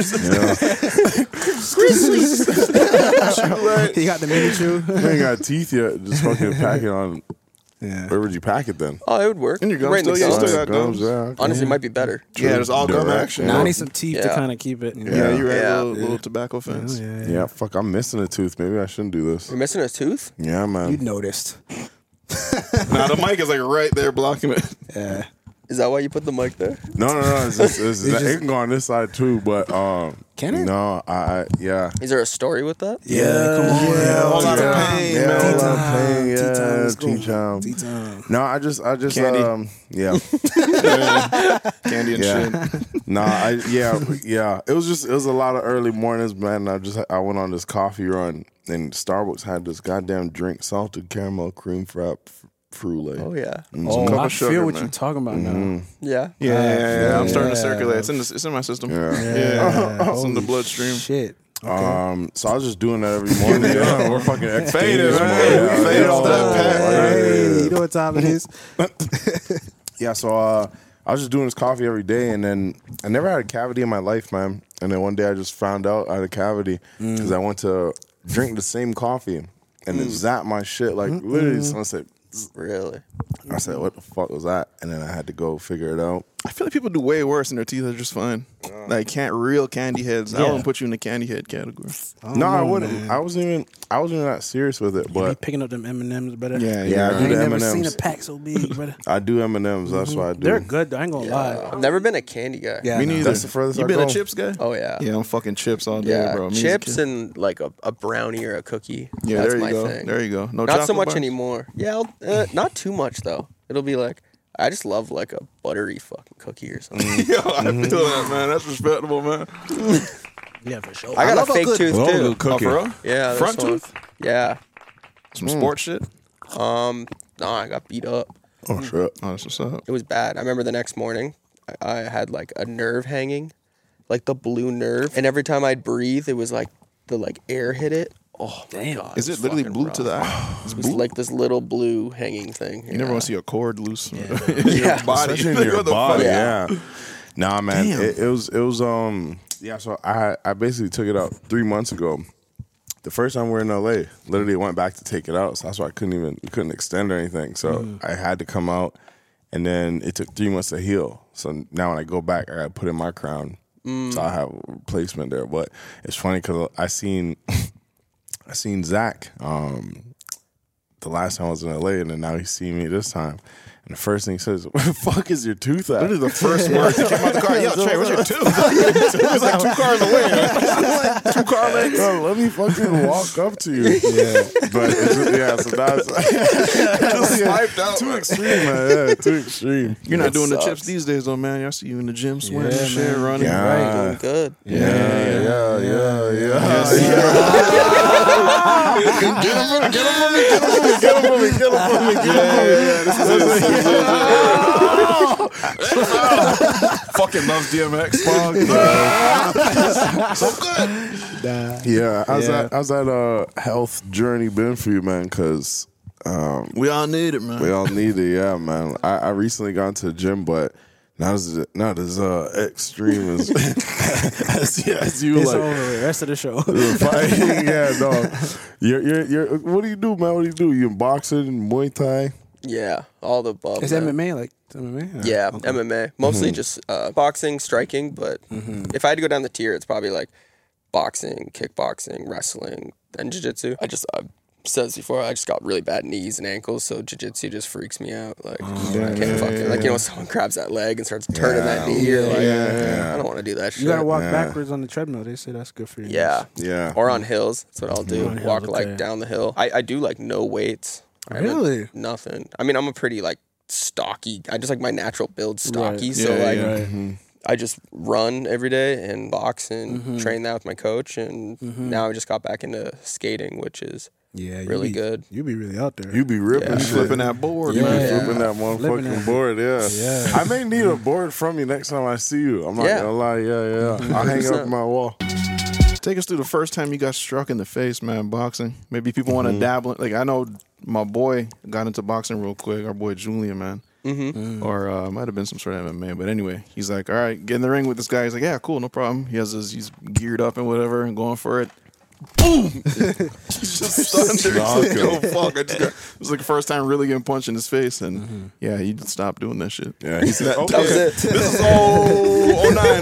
He got the mini chew. You ain't got teeth yet. Just fucking pack it on. Yeah. Where would you pack it then? Oh, it would work. In your gums Right in the still? Yeah, you gums. still got gums. Yeah, okay. Honestly, it might be better. Yeah, there's all gum Direct. action. Now I need some teeth to Yeah. kind of keep it. Yeah, you're right. Yeah. Little, little tobacco fence. Yeah, Yeah, fuck. I'm missing a tooth. Maybe I shouldn't do this. You're missing a tooth? Yeah, man. You noticed. Nah, the mic is like right there blocking it. Yeah. Is that why you put the mic there? No, no, no. It's just, it's It's not- just- it can go on this side too, but um, Can it? No, I, I yeah. Is there a story with that? Yeah, come on. Yeah, a lot of yeah, pain, yeah, man. a lot of pain, Tea time, yeah, let's go. tea time. Tea time. No, I just, I just, Candy. um, yeah, Candy and yeah. shit. No, I, yeah, yeah. It was just, it was a lot of early mornings, man. I just, I went on this coffee run, and Starbucks had this goddamn drink, salted caramel cream frap fruit. Oh, yeah. Oh, cup I of sugar, feel what man. you're talking about now. Yeah. Yeah, yeah, yeah, yeah. I'm starting to Yeah. circulate. It's in, the, it's in my system. Yeah. Yeah. It's in the Holy bloodstream. Shit. Um, so I was just doing that every morning. Yeah, we're fucking X Faded, this man. morning. We Yeah, faded yeah, off that yeah, pack. yeah, Hey, yeah, you know what time it is? Yeah, so uh, I was just doing this coffee every day, and then I never had a cavity in my life, man. And then one day I just found out I had a cavity because I went to drink the same coffee, and it zapped my shit like literally. So I said, Really? I said, what the fuck was that? And then I had to go figure it out. I feel like people do way worse and their teeth are just fine. Like can't real candy heads. I Yeah. wouldn't put you in the candy head category. I No, I know, wouldn't. man. I wasn't even. I wasn't even that serious with it, You be but picking up them M and M's, brother. Yeah, yeah, I I do ain't the never M and seen a M's. pack so big, brother. I do M and M's. That's what I do. They're good, though. I ain't gonna Yeah. lie. I've never been a candy guy. Yeah, Me no. neither. That's the furthest You I been go. a chips guy? Oh yeah. Yeah, I'm fucking chips all day, Yeah, bro. Me as a chips kid. and like a, a brownie or a cookie. Yeah, That's there you my go. thing. There you go. No Not so chocolate much bars? anymore. Yeah, I'll, uh, not too much though. It'll be like I just love like a buttery fucking cookie or something. Yo, I feel that, man. That's respectable, man. Yeah, for sure. I got love a a fake good- tooth Love a too. good cookie. Oh, for real? Yeah, this Front one. tooth? Yeah. Some sports shit? Um. No, I got beat up. Oh shit. Oh, that's what's up. It was bad. I remember the next morning, I, I had like a nerve hanging, like the blue nerve, and every time I'd breathe, it was like the like air hit it. Oh my god! Is it was literally fucking blue rough. to the eye? It's It was blue? like this little blue hanging thing. You never want to see a cord loose in Yeah. your body. Especially in your What the body. fuck? Yeah. Nah, man. Damn. It, it was. It was. Um. Yeah. So I. I basically took it out three months ago. The first time we were in L A, literally went back to take it out. So that's why I couldn't even. We couldn't extend or anything. So I had to come out, and then it took three months to heal. So now when I go back, I got to put in my crown. So I have a replacement there. But it's funny because I seen. I seen Zach um, the last time I was in L A, and then now he's seeing me this time. And the first thing he says, "Where the fuck is your tooth at?" Literally the first words that came out the car. Yo, Trey, where's your tooth? It was like two cars away. Like, two car lengths. Bro, let me fucking walk up to you. Yeah, but it's just, yeah, so that's Just swiped out. too extreme, man. Yeah, too extreme. You're not That doing the sucks. chips these days, though, man. I see you in the gym sweating Yeah, and shit, man. running. Yeah. Doing good. Yeah, yeah, yeah, yeah. Get him from me! Get him from me! Get him from me! Get him from me! Get him from me! Get him from me! Fucking loves D M X. Fuck, yeah. So good. Yeah, how's Yeah. that? How's that uh, health journey been for you, man? Because um, We all need it, man. we all need it. Yeah, man. I, I recently got to the gym, but not as not as uh, extreme as as, yeah, as you It's like. over. The rest of the show. Fighting. Yeah, no. You're, you're, you're, what do you do, man? What do you do? You in boxing, Muay Thai? Yeah, all the above. It's man. M M A, like M M A. Yeah, Okay. M M A. Mostly just uh, boxing, striking, but if I had to go down the tier, it's probably like boxing, kickboxing, wrestling, then jiu-jitsu. I just, I've said this before, I just got really bad knees and ankles, so jiu-jitsu just freaks me out. Like, I can't fucking, like, you know, when someone grabs that leg and starts turning that knee, you're like, I don't want to do that shit. You gotta walk Yeah. backwards on the treadmill. They say that's good for you. Yeah. Yeah. Or on hills. That's what I'll do. On hills, Walk okay. like down the hill. I, I do like no weights. I haven't- Really? Nothing. I mean, I'm a pretty like stocky. I just like my natural build stocky. Right. So Yeah, like yeah. Mm-hmm. I just run every day and box and Mm-hmm. train that with my coach. And now I just got back into skating, which is Yeah, you really be, good. You be really out there. You be ripping Yeah. shit. Flipping that board, You man. be Yeah. flipping that Flipping motherfucking that. board, yeah. Yeah. I may need a board from you next time I see you. I'm not Yeah. gonna lie, yeah, yeah. I'll hang it up on my wall. Take us through the first time you got struck in the face, man, boxing. Maybe people want to dabble. Like, I know my boy got into boxing real quick, our boy Julian, man. Mm-hmm. Or uh, might have been some sort of M M A. But anyway, he's like, all right, get in the ring with this guy. He's like, yeah, cool, no problem. He has his, he's geared up and whatever and going for it. Boom! He's just stunned there. He's like, oh, fuck. I just got, it was like the first time really getting punched in his face. And yeah, he just stopped doing that shit. Yeah, he said, That was it. This is oh, oh nine.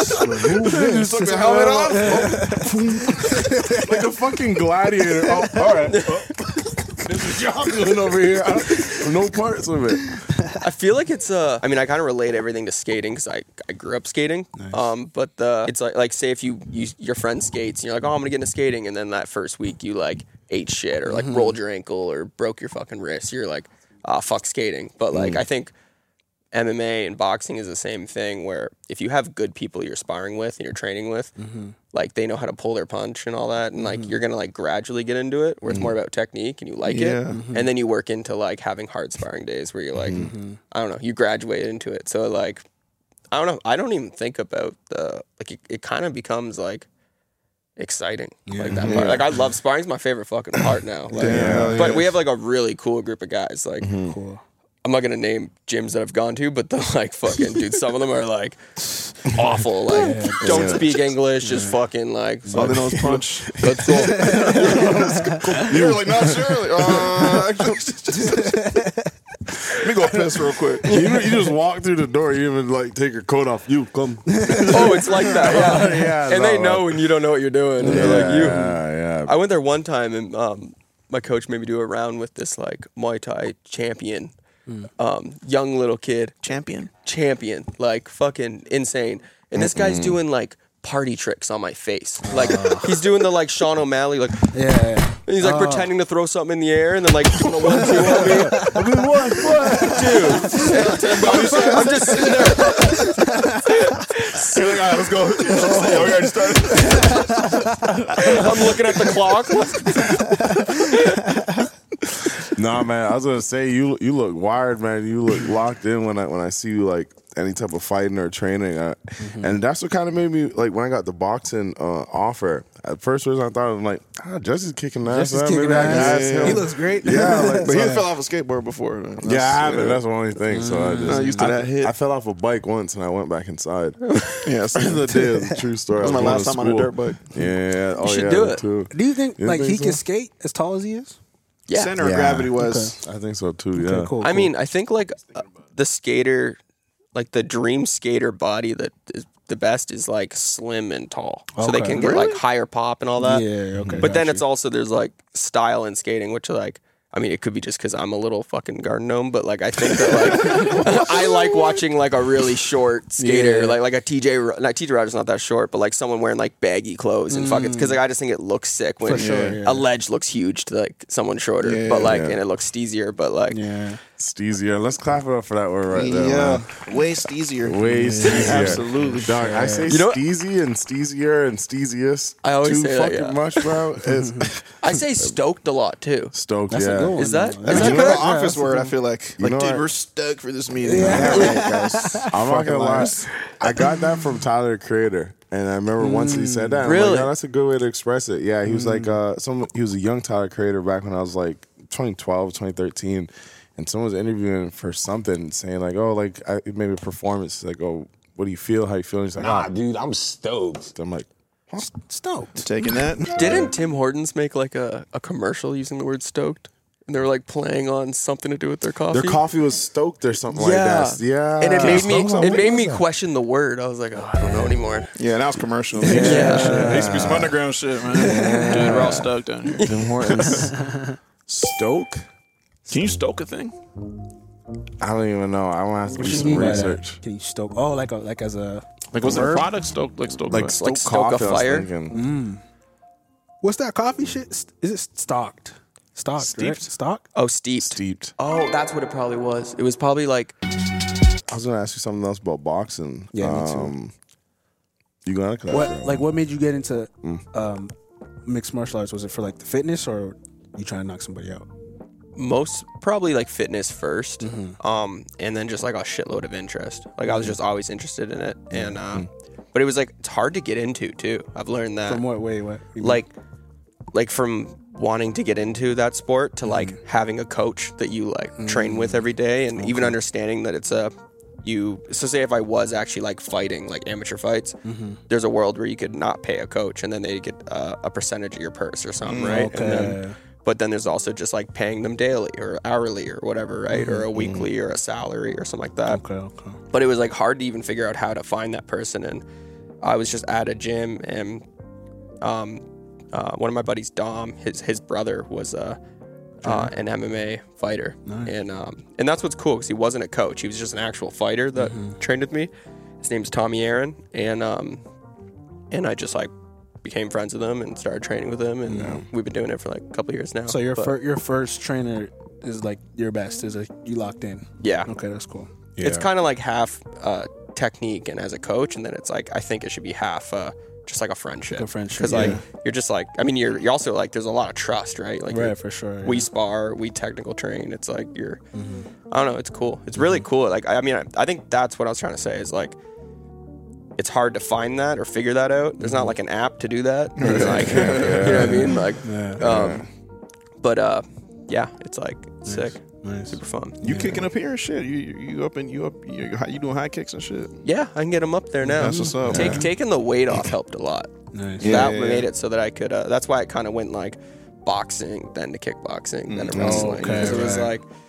He just took the helmet off. Oh. like a fucking gladiator. Oh, all right. Oh. This is y'all doing over here. I don't- no parts of it. I feel like it's uh I mean I kind of relate everything to skating because I, I grew up skating. Um, but the it's like like say if you, you your friend skates and you're like, oh, I'm gonna get into skating, and then that first week you like ate shit or like rolled your ankle or broke your fucking wrist, you're like, ah, fuck skating. But like I think M M A and boxing is the same thing where if you have good people you're sparring with and you're training with, like they know how to pull their punch and all that, and like you're gonna like gradually get into it where it's more about technique and you like Yeah. it, and then you work into like having hard sparring days where you're like, I don't know, you graduate into it. So like, I don't know, I don't even think about the like it, it kind of becomes like exciting like that part. Like I love sparring's my favorite fucking part now. Like, Yeah. but we have like a really cool group of guys. Like Cool. I'm not gonna name gyms that I've gone to, but the like fucking dude, some of them are like awful. Like don't speak English, just fucking like All they know is punch. let's go. You're like, not sure. Like, uh, Let me go piss real quick. You, you just walk through the door. You even like take your coat off. You come. Oh, it's like that. Yeah, yeah. And no, they know like, when you don't know what you're doing. And yeah, they're like, you. Yeah, yeah. I went there one time and um, my coach made me do a round with this like Muay Thai champion, mm. um, young little kid. Champion? Champion. Like fucking insane. And this guy's doing like party tricks on my face. Like he's doing the like Sean O'Malley, like Yeah. yeah. and he's like Oh. pretending to throw something in the air and then like doing a one two on me. I mean, what? What? Dude, I'm just, I'm just sitting there. You're like, all right, let's go. Yeah, we already started. I'm looking at the clock. Nah, man. I was gonna say you you look wired, man. You look locked in when I when I see you like any type of fighting or training, uh, mm-hmm. and that's what kind of made me like when I got the boxing uh, offer. At first, I thought I'm like, ah, Jesse's kicking ass. Jesse's uh, kicking maybe I can ass. ask him. He looks great. Yeah, like, But he so- fell off a skateboard before. That's, yeah, I haven't. yeah. That's the only thing. So I just Not used to I, that hit. I fell off a bike once and I went back inside. Yeah, so the day is a true story. That was I my going last to time on a school. dirt bike. Yeah, oh should yeah, do me it. Too. Do you think You like think he so? can skate as tall as he is? Yeah. Center of Yeah. gravity was. I think so too. Yeah. Okay, cool. I cool. mean, I think like uh, the skater, like the dream skater body that is the best is like slim and tall, so they Okay. can get like higher pop and all that. Yeah, okay, But then got it's also there's like style in skating, which like I mean, it could be just because I'm a little fucking garden gnome, but like I think that like I like watching like a really short skater, Yeah. like like a T J. Ro- Not T J Rogers, not that short, but like someone wearing like baggy clothes and fucking because like I just think it looks sick when For sure, yeah. a ledge looks huge to like someone shorter, Yeah, but like yeah. and it looks steezier, but like yeah. It's easier. Let's clap it up for that word right there. Yeah, Man. way easier. Way steezier. Absolutely. Dog, I say You know- steezy and steezier and steeziest. I always too say that, fucking yeah. much, bro. It's I say stoked a lot too. stoked. That's yeah. a good one. Is that- though. is That's that you good? know, Yeah, office that's a word. good I feel like, You like, know dude, what? we're stoked for this meeting. Yeah. guys. I'm not Fucking gonna lie. lies. I got that from Tyler the Creator, and I remember once he said that. I'm Really? like, "Oh, that's a good way to express it. Yeah, he was like, uh, some. He was a young Tyler Creator back when I was like twenty twelve, twenty thirteen, and someone was interviewing him for something, saying like, "Oh, like I, maybe a performance." Like, "Oh, what do you feel? How you feel?" He's like, Nah, "Ah, dude, I'm stoked. I'm like, Stoked. Taking that. Didn't Tim Hortons make like a, a commercial using the word stoked? And they were like playing on something to do with their coffee. their coffee was stoked or something like that." Yeah, And it made me Stoked it made me something? question the word. I was like, oh, I don't know anymore. Yeah, that was commercial. Yeah. There used to be some underground shit, man. Dude, we're all stoked down here. Tim Hortons. Stoke? Can you stoke a thing? I don't even know. I want to have to do What you some mean by that? research. Can you stoke? Oh, like a, like as a Like, was it a verb? product stoked? Like stoked? Like what? stoke Like stoke a coffee, I was fire? thinking. What's that coffee shit? Is it stocked? Stocked, Steeped? right? Stocked? Oh, steeped. Steeped. Oh, that's what it probably was. It was probably like I was gonna ask you something else about boxing. Yeah, me too. um, You gonna cause What like what made you get into um, mixed martial arts? Was it for like the fitness or you trying to knock somebody out? most probably like fitness first, Mm-hmm. um, and then just like a shitload of interest. Like I was just always interested in it, and um, but it was like it's hard to get into too. I've learned that. From what way? What? you mean? like like from wanting to get into that sport to like Mm-hmm. having a coach that you like train with every day, and even understanding that it's a you so say if I was actually like fighting like amateur fights, Mm-hmm. there's a world where you could not pay a coach and then they get uh, a percentage of your purse or something, right? okay. And then, but then there's also just like paying them daily or hourly or whatever, right? Or a weekly or a salary or something like that. Okay, okay. But it was like hard to even figure out how to find that person. And I was just at a gym, and um, uh, one of my buddies, Dom, his his brother was a uh, an M M A fighter, and um, and that's what's cool because he wasn't a coach; he was just an actual fighter that trained with me. His name's Tommy Aaron, and um, and I just like became friends with him and started training with him, and uh, we've been doing it for like a couple of years now. So your But, fir- your first trainer is like your best. Is like you locked in? yeah, Okay, that's cool. it's kind of like half uh, technique and as a coach, and then it's like I think it should be half uh, just like a friendship. Like a friendship, because like yeah. you're just like I mean you're you're also like there's a lot of trust, right? Like Right, you're- for sure, yeah. We spar, we technical train. It's like you're Mm-hmm. I don't know. It's cool. It's really cool. Like I, I mean I, I think that's what I was trying to say is like. It's hard to find that or figure that out. There's not like an app to do that. It's like, you know what I mean? Like, um, but uh, yeah, it's like sick, Nice. super fun. You kicking up here and shit. You you you up and you up. You, you doing high kicks and shit. Yeah, I can get them up there now. That's what's up, Take, man. taking the weight off helped a lot. Nice. Yeah, that yeah, made yeah. it so that I could. Uh, that's why it kind of went like boxing, then to kickboxing, then to wrestling. okay, Because it was right. like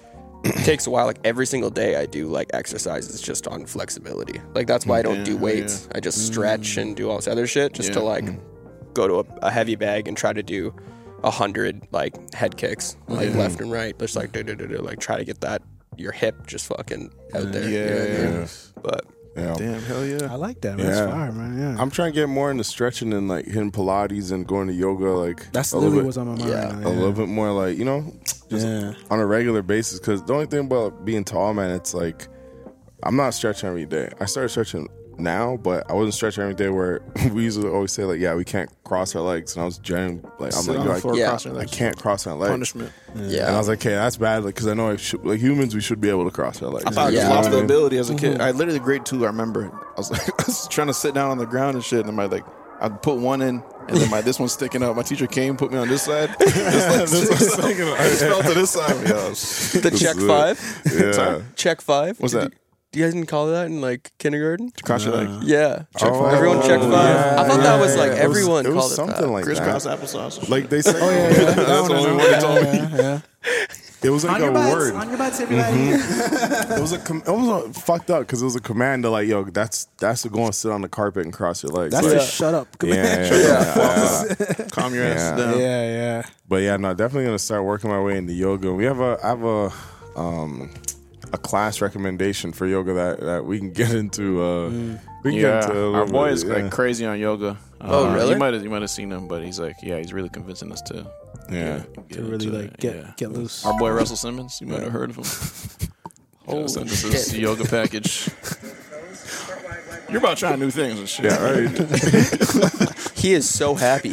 it takes a while. Like every single day I do like exercises just on flexibility. Like that's why I don't Yeah, do weights. yeah. I just stretch and do all this other shit just Yeah. to like go to a, a heavy bag and try to do a hundred like head kicks, like left and right. Just like do do do do, like try to get that your hip just fucking out there. Yeah, You know what I mean? Yeah. But Yeah. Damn, hell yeah. I like that, man. Yeah. That's fire, man. Yeah. I'm trying to get more into stretching and like hitting Pilates and going to yoga. Like That's a little literally bit- what's on my mind. yeah, right now, a little bit more like, you know, just Yeah. on a regular basis. Because the only thing about being tall, man, it's like I'm not stretching every day. I started stretching now, but I wasn't stretching every day. Where we usually always say like, yeah, we can't cross our legs, and I was genuinely like, I'm Sit like, on yo, the floor, I, yeah. cross your I legs. can't cross my legs. Punishment. yeah. And I was like, okay, that's bad, because I know I should, like humans, we should be able to cross our legs. I thought I Yeah. just lost the You know what I mean? ability as a kid. I literally grade two. I remember I was like, I was trying to sit down on the ground and shit, and my like, I'd put one in, and then my this one's sticking out. My teacher came, put me on this side. Just like, this one's sticking out. I just fell to this side. Yeah, I was- the check it. five. Yeah. Sorry? Check five. What's Did that? You, do you guys didn't call that in like kindergarten? cross your leg. Yeah. Check Oh, five. Everyone check five. yeah, I thought that was like yeah. It was- everyone it was called something it that. like Crisscross that. applesauce. Like they say, Oh, yeah, yeah. That That's one the I only know. one they told me. Yeah, yeah. it was like On a your butts, word. on your butts, everybody. It was a com- it was fucked up because it was a command to like, yo, that's that's to go and sit on the carpet and cross your legs. That's like, a shut up. yeah, yeah, Shut yeah, up. yeah, yeah. Calm your ass Yeah. down. Yeah, yeah. But yeah, no, definitely gonna start working my way into yoga. We have a I have a um a class recommendation for yoga that, that we can get into. Uh, We can Yeah, get into a our little boy bit, is yeah. like crazy on yoga. Oh, Uh, really? You might have you might have seen him, but he's like, yeah, he's really convincing us to Yeah. get To really into like it. get Yeah. get loose. Our boy Russell Simmons, you might have heard of him. Oh, sent us his shit. yoga package. You're about trying new things and shit. Yeah, right. He is so happy.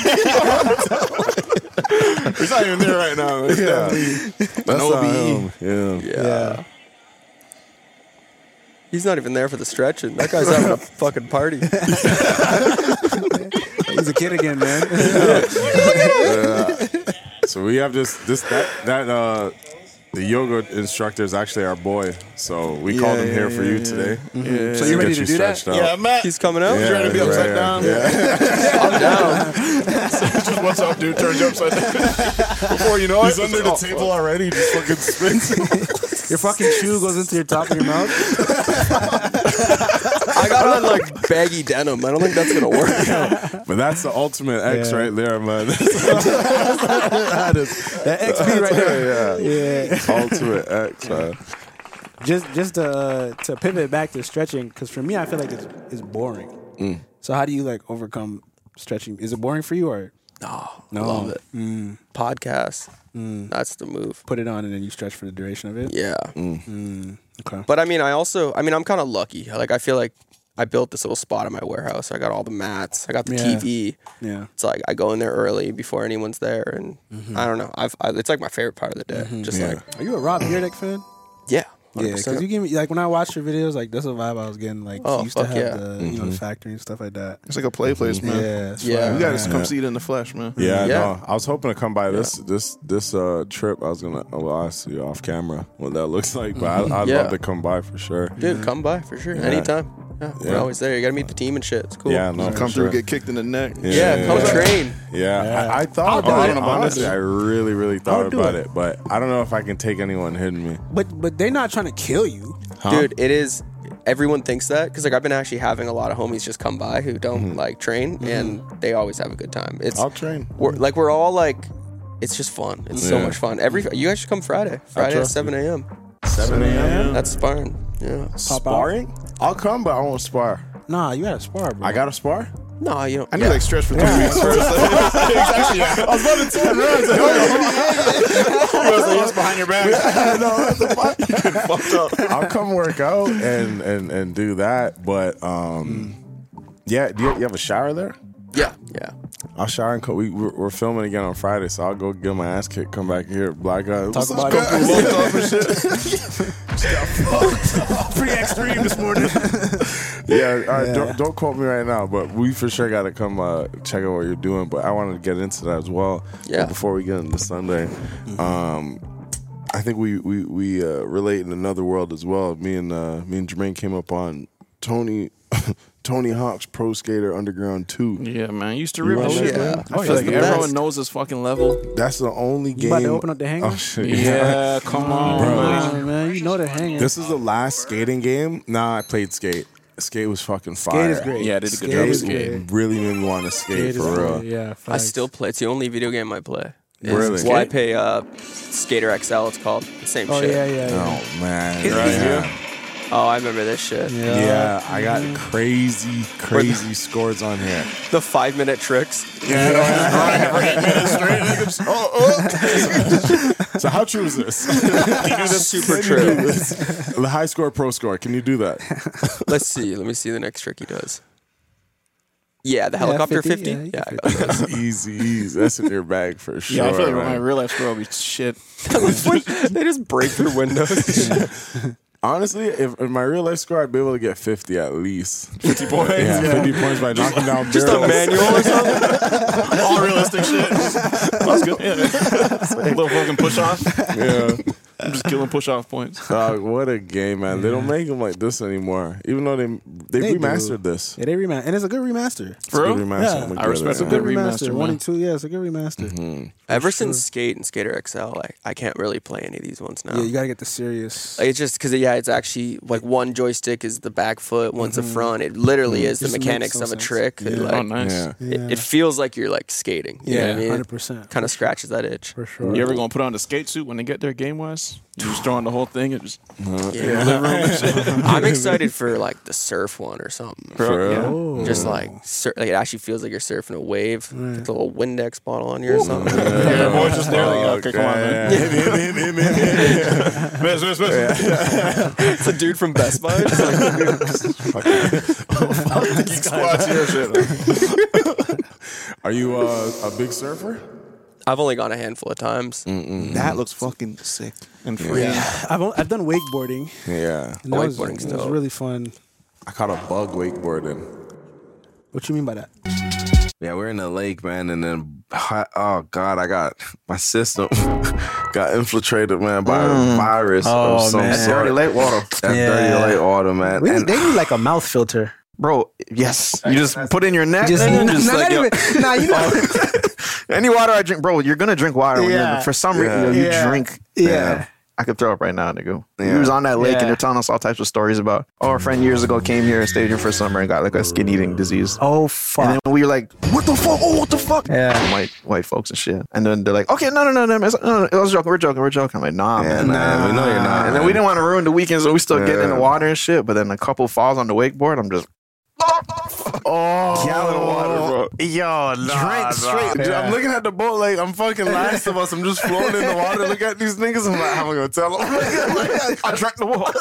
He's not even there right now. Yeah, that's O not B E. him. Yeah. Yeah. He's not even there for the stretching. That guy's having a fucking party. He's a kid again, man. So we have this this that that uh the yoga instructor is actually our boy. So we called him yeah, here for yeah, you yeah. today. Yeah. So you ready to do that? Stretched out. Yeah, Matt. He's coming out. Yeah, You ready to be right, upside yeah. down? Yeah. I'm down. Just what's up, dude? Turns you upside down. Before you know He's it, under the table already. Just fucking spins. Your fucking shoe goes into your top of your mouth. I got on like baggy denim. I don't think that's gonna work. But that's the ultimate X Yeah. right there, man. That is that X P right there. yeah. Yeah. Ultimate X, man. Just just to uh, to pivot back to stretching, because for me, I feel like it's it's boring. Mm. So how do you like overcome stretching? Is it boring for you, or No, No. love it. mm, Podcast. That's the move. put it on and then you stretch for the duration of it? Yeah. Mm, okay. But I mean, I also, I mean, I'm kind of lucky. Like, I feel like I built this little spot in my warehouse. I got all the mats. I got the Yeah. T V. Yeah. It's like I go in there early before anyone's there, and I don't know. I've, I, it's like my favorite part of the day. Just Yeah. like, Are you a Rob Dyrdek fan? yeah, Yeah, one hundred because percent. you give me like when I watch your videos, like that's the vibe I was getting. Like Oh, you used to fuck have yeah. the you know the factory and stuff like that. It's like a play place, man. Yeah, it's Yeah. fire, You gotta man. come see it in the flesh, man. Yeah, Yeah. no. I was hoping to come by this this this uh, trip. I was gonna. Well, I'll see you off camera what that looks like, but I, I'd Yeah. love to come by for sure. Dude, come by for sure. Anytime. Yeah, we're Yeah. always there. You gotta meet the team and shit. It's cool. Yeah, no, for Come sure. through, get kicked in the neck. Yeah, come train. Yeah, I, I thought I'll do about it. it. Honestly, I really, really thought I'll do about it. it. but I don't know if I can take anyone hitting me. But but they're not trying to kill you. Dude, it is. Everyone thinks that because like I've been actually having a lot of homies just come by who don't like train, and they always have a good time. It's I'll train. we're, like we're all like, it's just fun. It's so Yeah. much fun. Every you guys should come Friday. Friday at trust seven a.m. seven a.m. That's sparring. Yeah. Sparring? I'll come, but I won't spar. Nah, you gotta spar, bro. I gotta spar. No, you don't. I need like stretch for three weeks first. Exactly. I was about to turn around. I was like, what's behind your back? Fucked up. I'll come work out and and and do that. But um, yeah. Do you, you have a shower there? Yeah, yeah. I'll shower and co- we we're, we're filming again on Friday, so I'll go get my ass kicked. Come back here, black guy. Talk about Go it. through locked off and shit. Pretty extreme this morning. Yeah, all right, Yeah. Don't, don't quote me right now, but we for sure got to come uh, check out what you're doing. But I wanted to get into that as well. Yeah. But before we get into Sunday, um, I think we we we uh, relate in another world as well. Me and uh, me and Jermaine came up on Tony Tony Hawk's Pro Skater Underground two. Yeah, man. I used to You rip run that that shit. game? I Oh, feel yeah, like the everyone best. knows his fucking level. That's the only You game. about to open up the hangar? Oh shit! Yeah, come on, Come bro. on, man. You know the hangar. This is the last skating game. Nah, I played Skate. Skate was fucking fire. Skate is great. Yeah, I did a good Skate job is with great. Skate. Really made me want to skate, Skate is for real. great, Yeah, I facts. still play. It's the only video game I play. It's- Really? Well, I pay uh, Skater X L. It's called the same Oh shit. yeah, yeah, yeah. Oh man, Right, yeah. Oh, I remember this shit. Yeah. Yeah, I got crazy, crazy scores on here. The five minute tricks. So how true is this? Super Can true. you do this? The high score, pro score. Can you do that? Let's see. Let me see the next trick he does. Yeah, the helicopter fifty, fifty. yeah, you Yeah, can I got That's easy, easy. That's in your bag for sure. Yeah, I feel like man. my real life score will be shit. that. They just break through windows. Honestly, if in my real life score, I'd be able to get fifty at least. fifty points. Yeah, fifty points by knocking down Just a barrels. manual or something. All realistic shit. That's good. Yeah. A little fucking push off. Yeah. I'm just killing push off points. Dog, what a game, man. They don't make them like this anymore. Even though they they, They remastered do. this. Yeah, they remaster, and it's a good remaster. It's a good real? remaster. Yeah. I'm I good respect at a it. good Good remaster, remaster. man. One and two, yeah, it's a good remaster. Mm-hmm. Ever since Skate and Skater X L, like I can't really play any of these ones now. Yeah, you gotta get the serious. Like, it's just because yeah, it's actually like one joystick is the back foot, one's the front. It literally is the Just makes mechanics some of a sense. trick. It, Yeah. like, Oh, nice. Yeah. it, it feels like you're like skating. You know Yeah, what I mean? hundred percent. Kind of scratches that itch. For sure. You ever gonna put on the skate suit when they get there game wise? You just throw on the whole thing and just Yeah. I'm excited for like the surf one or something. For yeah. real? Just like, sur- like it actually feels like you're surfing a wave. With a little Windex bottle on you or something. Yeah, boys just there. Like, okay, come on, man. Hit me, hit me, hit me, hit me. Miss, miss, miss. It's a dude from Best Buy. Just like, Squats here, shit. Are you uh, a big surfer? I've only gone a handful of times. That looks fucking sick and free. Yeah, I've on- I've done wakeboarding. Yeah. And that was, Wakeboarding it was still. really fun. I caught a bug wakeboarding. What you mean by that? Yeah, we're in the lake, man, and then oh god, I got my system got infiltrated, man, by a virus Oh, of some man. sort. Dirty lake water. That Yeah. dirty lake water, man. We, And they need like a mouth filter. Bro, yes. You just put in your neck. Just, and nah, just not like, yo, even. Nah, you know. any water I drink, bro, you're gonna drink water. When Yeah. you're, for some reason, Yeah. you Yeah. drink. Yeah. I could throw up right now, nigga. We Yeah. was on that lake Yeah. and they're telling us all types of stories about. Oh, our friend years ago came here and stayed here for summer and got like a skin eating disease. Oh fuck. And then we were like, "What the fuck? Oh, what the fuck?" Yeah. Some white white folks and shit. And then they're like, "Okay, no, no, no, no, no, no, I was joking. We're joking. We're joking." I'm like, "Nah, yeah, man." nah, we know you're not. And then we didn't want to ruin the weekend, so we still get in the Yeah. water and shit. But then a couple falls on the wakeboard. I'm just Oh, gallon of water, bro. Yo, Drink straight. Dude, I'm looking at the boat like I'm fucking Last of Us. I'm just floating in the water. Look at these niggas. I'm like, how am I gonna tell them? I drank the water.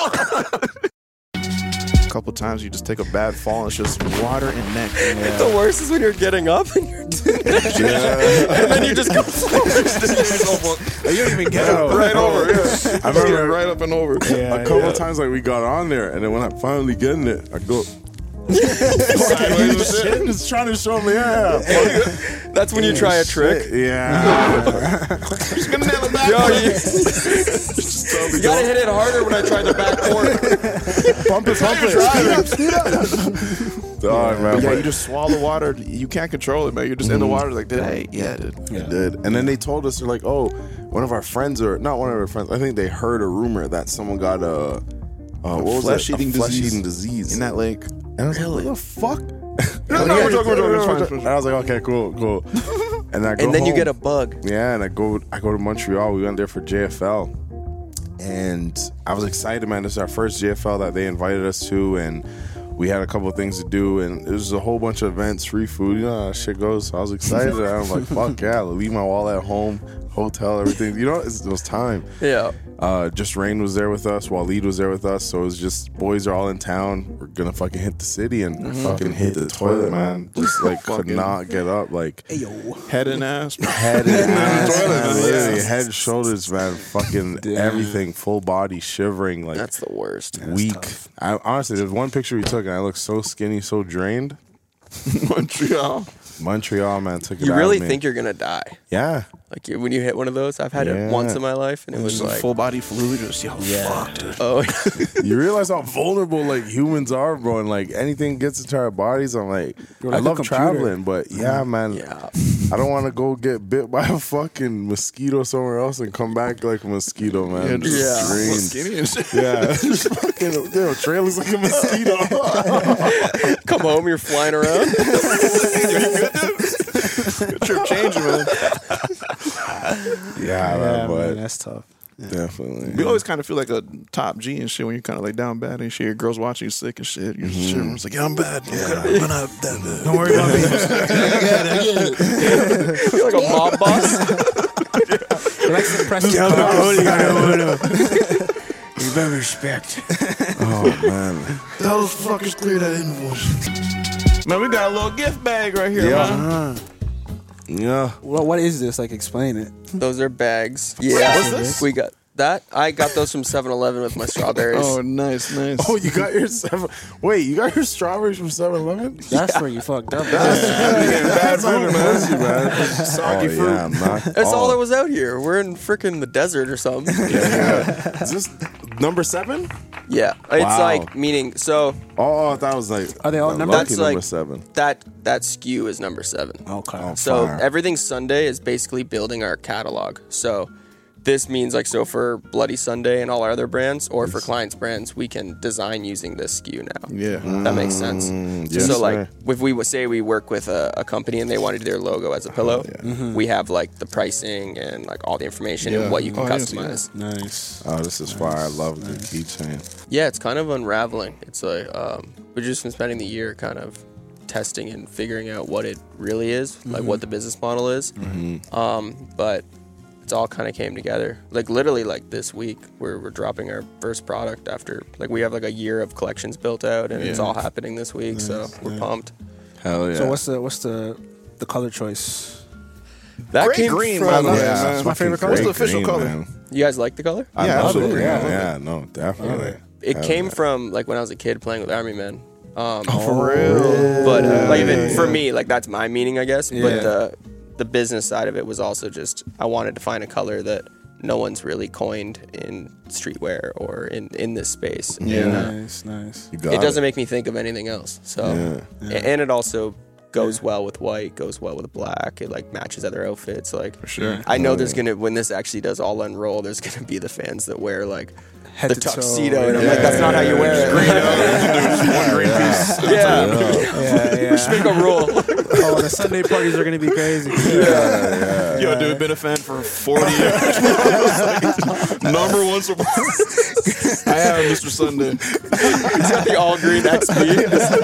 A couple times you just take a bad fall and it's just water and neck. The worst is when you're getting up and you're doing it. And then you just go forward. You don't even get Yo, up right bro. over. Yeah. I remember- Get right up and over. a couple of times like we got on there, and then when I finally get in it, I go. Sideways and shit. Just trying to show me, yeah. That's when you try a trick. Yeah. Just gonna nail it back. Yo, you, you gotta hit it harder when I try the back corner. Pump it, pump it. Dog, man. Yeah, but you just swallow water. You can't control it, man. You're just in the water. Like, did I? Yeah, I did. It did. And then they told us, they're like, oh, one of our friends, or not one of our friends, I think they heard a rumor that someone got a, uh, what was flesh-eating it? A disease. flesh-eating disease. In that lake. And I was like, what the fuck? No, no, we're joking, we're joking. It's fine, it's fine. And I was like, okay, cool, cool. And I go And then you home. get a bug. Yeah, and I go I go to Montreal. We went there for J F L. And I was excited, man. This is our first J F L that they invited us to, and we had a couple of things to do, and it was a whole bunch of events, free food, you know how that shit goes. So I was excited. And I'm like, fuck yeah, I'll leave my wallet at home, hotel, everything. You know, it's, it was time. Yeah. Uh, just Rain was there with us, Waleed was there with us, so it was just boys are all in town. We're gonna fucking hit the city and Mm-hmm. fucking hit the toilet, man. Just like could Fucking- not get up, like Head and ass. head and ass, toilet, man, man. literally Yeah. head, shoulders, man, fucking everything, full body, shivering, like That's the worst. weak. I, honestly, there's one picture we took, and I looked so skinny, so drained. Montreal. Montreal, man, took it You out really of me. think you're gonna die. Yeah, Like when you hit one of those, I've had Yeah. it once in my life, and it was Just like full body fluid. Just yo, Yeah. fuck, dude. oh, You realize how vulnerable like humans are, bro, and like anything gets into our bodies. I'm like, You're I like a love computer. traveling, but yeah, man, yeah. I don't want to go get bit by a fucking mosquito somewhere else and come back like a mosquito, man. Yeah, Just Yeah. strange. Skinny and shit. Yeah, just fucking, yo, Trey looks like a mosquito. Come home, you're flying around. Good trip changing, man. yeah, Yeah, man, but man, that's tough. definitely. You always kind of feel like a top G and shit when you're kind of like down bad and shit. Your girls watching you sick and shit. You're just shivering. It's like, yeah, I'm bad. I'm good. I'm not that bad. Don't worry about me. You're like a mob boss. Like suppressing You better respect. Oh man, Tell those fuckers clear that invoice. Man, we got a little gift bag right here, Yeah. man. yeah. Well, what is this? Like, explain it. Those are bags. Yeah. What's this? We got that. I got those from seven eleven with my strawberries. Oh, nice, nice. Oh, you got your seven. Wait, you got your strawberries from seven eleven? That's where you fucked up. Bad fruit, man. man. Soggy oh, fruit. Yeah, not, That's oh. all that was out here. We're in freaking the desert or something. Yeah. Is this number seven? Yeah. It's Wow. like meaning so Oh, I thought it was like. Are they all the numbered? lucky That's number like- seven. that that S K U is number seven. Okay. Oh, So fire. everything Sunday is basically building our catalog. So this means like so for Bloody Sunday and all our other brands, or for clients' brands, we can design using this S K U now. Yeah. That makes sense. yes, so like sir. if we would say we work with a, a company and they wanted their logo as a pillow, we have like the pricing and like all the information Yeah. and what you can Oh, I didn't see customize. Nice. Oh, this is fire. I love the keychain. Yeah, it's kind of unraveling. It's like um, we've just been spending the year kind of testing and figuring out what it really is, like what the business model is. Um, but it's all kind of came together. Like literally, like this week, we're we're dropping our first product after like we have like a year of collections built out, and it's Yeah. all happening this week. So we're pumped. Hell yeah. So what's the what's the the color choice? That Great came green, from. by the way. yeah, man. it's my favorite color. What's the great official green, color? man. You guys like the color? I Yeah, love absolutely. it. Yeah, Yeah, I yeah, no, definitely. It Hell came yeah. from like when I was a kid playing with Army Men. Um, Oh, for real? But uh, like even for me, like that's my meaning, I guess. Yeah. But the the business side of it was also just I wanted to find a color that no one's really coined in streetwear or in, in this space. Yeah. And, uh, Nice, nice. You got it doesn't make me think of anything else. So Yeah. a- and it also goes well with white, goes well with black. It like matches other outfits. Like for sure. I know there's gonna when this actually does all unroll, there's gonna be the fans that wear like Head the to toe. tuxedo, and I'm Yeah. like, that's not how you wear it. One green piece. Yeah. Yeah, yeah. We should make a rule. Oh, the Sunday parties are gonna be crazy. Yo, dude, been a fan for forty years. Number one surprise. I have Mister Sunday. He's got the all green X B.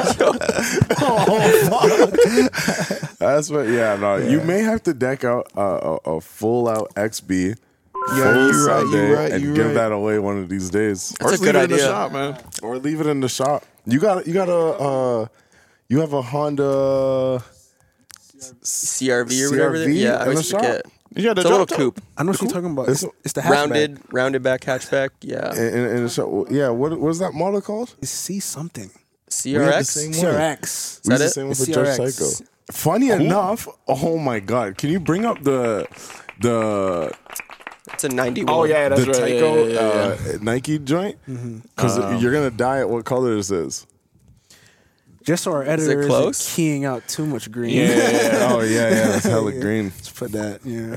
That's what. Yeah, no. You may have to deck out a, a, a full out X B. Yeah, full you're right, Sunday you're right, and you're give right. that away one of these days, That's Or a just good leave it in the idea. shop, man. or leave it in the shop. You got you got a uh, you have a Honda C R V or C R whatever. V Yeah, I in the always shop? forget. You got the It's a little drop top? coupe, I know what you're talking about. It's, It's- it's the hatchback. rounded, rounded back hatchback. Yeah, in, in, in the shop. Yeah, what what is that model called? It's C something. C We R had the X. same C R X. Is that we it? used the same one It's for Judge C R X. Psycho. Funny enough, oh my god, can you bring up the the It's a ninety-one. Oh, yeah, that's the right. Yeah, Tyco yeah, yeah, yeah. uh, Nike joint? Because you're gonna die at what color this is. Just so our editor isn't close? keying out too much green. Yeah, yeah, yeah. Oh yeah, yeah, that's hella green. Let's put that. Yeah.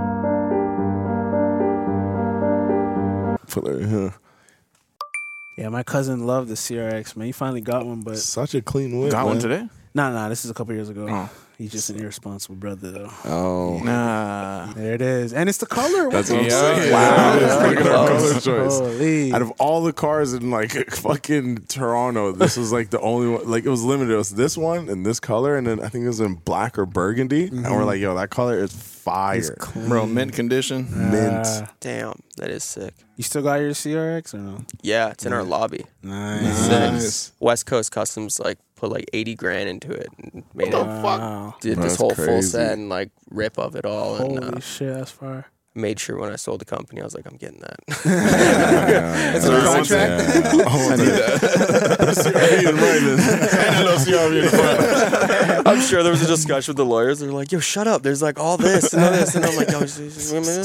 Put it, huh. Yeah, my cousin loved the C R X, man. He finally got one, but Such a clean whip. Got one man. today? nah, nah, this is a couple years ago. Oh. He's just an irresponsible brother, though. Oh, Nah. There it is. And it's the color. that's what I'm Yeah. saying. Wow. Yeah, look at our color Close. choice. Holy. Out of all the cars in like fucking Toronto, this was like the only one. Like it was limited. It was this one and this color, and then I think it was in black or burgundy. And we're like, yo, that color is fire. Bro, mint condition. Mint. Uh, Damn, that is sick. you still got your C R X or no? Yeah, it's in our lobby. Nice. Sick. Nice. West Coast Customs like put like eighty grand into it and made it. Wow. Did That's this whole full crazy. set and like rip of it all. Holy and uh, shit, that's fire. made sure when I sold the company, I was like, I'm getting that. Yeah, It's a contract. Yeah. I need that. I'm sure there was a discussion with the lawyers. They're like, yo, shut up. There's like all this and all this. And I'm like, yo, this, this,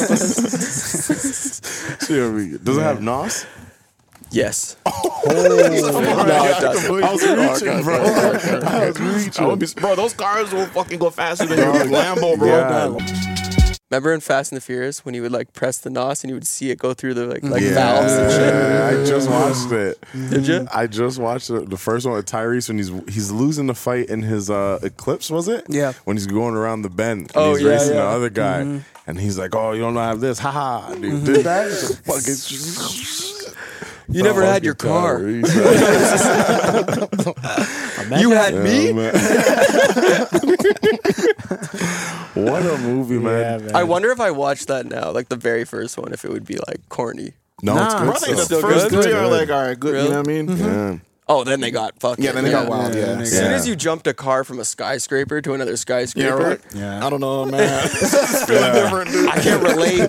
this. Does it have N O S? Yes. Oh, no, it doesn't. I was reaching, bro. I was reaching. I would be, bro, those cars will fucking go faster than your Lambo, bro. Yeah. Remember in Fast and the Furious when you would like press the N O S and you would see it go through the like like Yeah. valves and shit? I just watched it. Did you? I just watched it, the first one with Tyrese when he's he's losing the fight in his uh, Eclipse, was it? Yeah. When he's going around the bend and Oh, he's yeah, racing yeah. the other guy. Mm-hmm. And he's like, oh, you don't have this. Ha ha. Dude, did that? Fucking... You never had your car. Tyrese, You had Yeah, me? man. What a movie, man. Yeah, man. I wonder if I watched that now, like the very first one, if it would be like corny. No, Nah, it's Bro, I good think the stuff. Still first good? three are Good. like, all right, good. Really? You know what I mean? Yeah. Oh, then they got fucking. Yeah, then they got wild. Yeah. As soon Yeah. as you jumped a car from a skyscraper to another skyscraper, Yeah, right. Yeah. I don't know, man. It's feeling different, dude. I can't relate.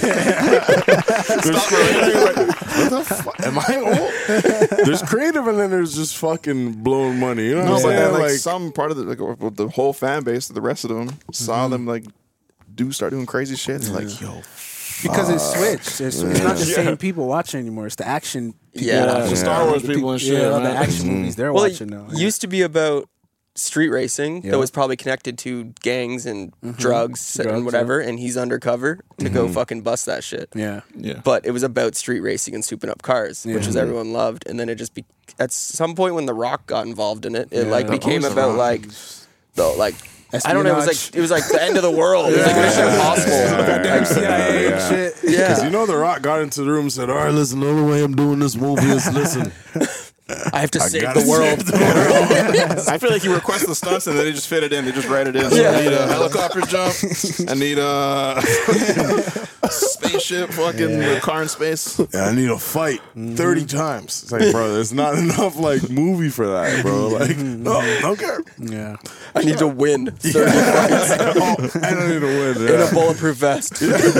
Stop relating. What the fuck? Am I old? There's creative and then there's just fucking blowing money. You know No, what I'm but saying? then like, Like, some part of the like with the whole fan base, the rest of them saw them like do start doing crazy shit. It's like, yo, Because it switched. It's, it's not the same people watching anymore. It's the action people. Yeah. watching. The Star Wars people and shit, Yeah, all the man. action movies they're Well, watching now. it used to be about street racing Yeah. that was probably connected to gangs and drugs, Drugs, and whatever, and he's undercover to go fucking bust that shit. Yeah. yeah. But it was about street racing and souping up cars, which Yeah. is everyone loved. And then it just be at some point when The Rock got involved in it, it Yeah. like The became Who's The about Rock? like the like I don't know. It was Espionage. like it was like the end of the world. It was like Mission Impossible. Goddamn C I A and shit. Yeah. Because you know The Rock got into the room and said, all right, listen, the only way I'm doing this movie is, listen, I have to I save gotta the world. save the world. I feel like you request the stunts and then they just fit it in. They just write it in. So Yeah. I need a helicopter jump. I need a spaceship, fucking car in space. Yeah, I need a fight thirty times. It's like, bro, there's not enough like movie for that, bro. Like, no, don't care. Yeah. I need to win thirty fights Oh, I don't need to win. in Yeah. a bulletproof vest.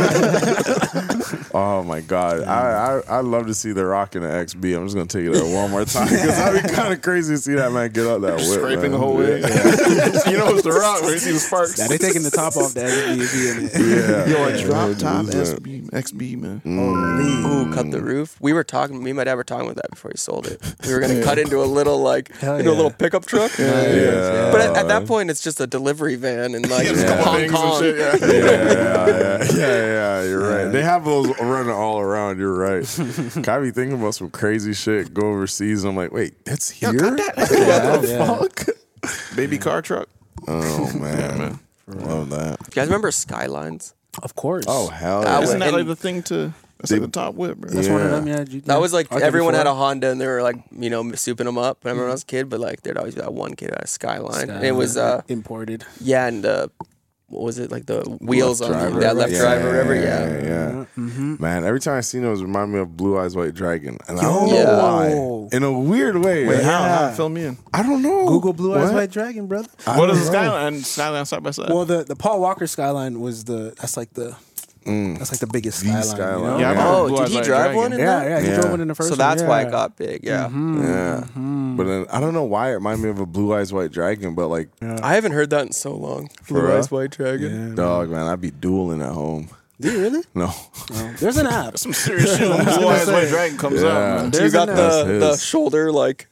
Oh my god, I I I love to see The Rock in an X B. I'm just gonna take it there one more time because that'd be kind of crazy to see that man get out that whip, Scraping man. the whole way. You know it's The Rock when you see the sparks. Yeah, they taking the top off the X B in it. Yeah, Yo, a yeah, drop dude, top who's S that? B, X B, man. Ooh, cut the roof. We were talking. Me and my dad were talking about that before he sold it. We were gonna cut into a little like Hell into a yeah. little pickup truck. Yeah. But at, at that point, it's just a delivery van and like Just a couple Hong things and Kong. shit, yeah. Yeah, yeah, yeah, yeah, yeah, you're right. They have those running all around. You're right. I be thinking about some crazy shit. Go overseas. And I'm like, wait, that's here. What the Yeah. fuck? Baby car truck. Oh man, love that. You guys remember Skylines? Of course. Oh hell That yeah. was- Isn't that and- like the thing to? That's like the top whip, bro. That's one of Yeah. them, yeah. G- That was like R everyone had a thirty-four. Honda and they were like, you know, souping them up. I remember when I was a kid, but like there'd always be that one kid who had a Skyline. And it was, uh, imported. yeah, and uh, what was it? Like the wheels on driver, that left right? drive or whatever. Yeah, Yeah. yeah. Mm-hmm. Man, every time I see those, remind me of Blue Eyes White Dragon, and I don't Yeah. know why. In a weird way. Wait, how? Yeah. How? Fill me in. I don't know. Google Blue Eyes What? White Dragon, brother. I What don't is the know. Skyline? Skyline side by side. Well, the the Paul Walker Skyline was the that's like the that's like the biggest The skyline. Skyline. You know? Yeah, I Yeah. remember Oh, Blue did Eyes he White drive Dragon. one in Yeah, that? yeah, he Yeah. drove it in the first So one. that's why yeah. it got big. Yeah. Yeah, but then I don't know why it reminded me of a Blue Eyes White Dragon, but like, I haven't heard that in so long. For Blue real? Eyes White Dragon. dog, man, I'd be dueling at home. Do you really? No, Oh, there's an app. Some serious shit. When Blue Eyes White Dragon comes Yeah. out, man. Do you There's got an- the, That's the his. shoulder like?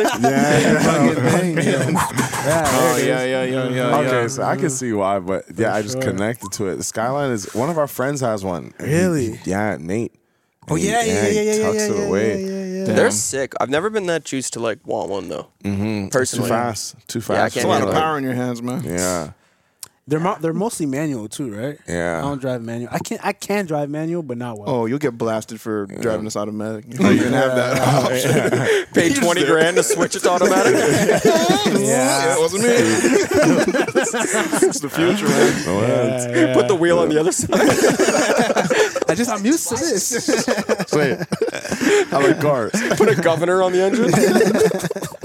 Oh yeah, yeah, yeah, yeah. okay, yeah. so I can see why, but yeah, I just connected to it. The Skyline is one of our friends has one. And he- Really? yeah, Nate. Oh And he- yeah, yeah, yeah, he yeah, yeah, tucks yeah, it yeah, away. yeah, yeah, yeah. They're sick. I've never been that juiced to like want one though. Mm-hmm. Too Personally. fast, too fast. Yeah, I It's can't a lot handle of it. power in your hands, man. Yeah, They're mo- they're mostly manual too, right? Yeah. I don't drive manual. I can I can drive manual, but not well. Oh, you'll get blasted for driving this automatic. You don't even have that option. Pay twenty grand to switch it to automatic. Yeah, it wasn't me. It's the future, man. Put the wheel on the other side. I just I'm used to this. Wait, I like cars. Put a governor on the engine.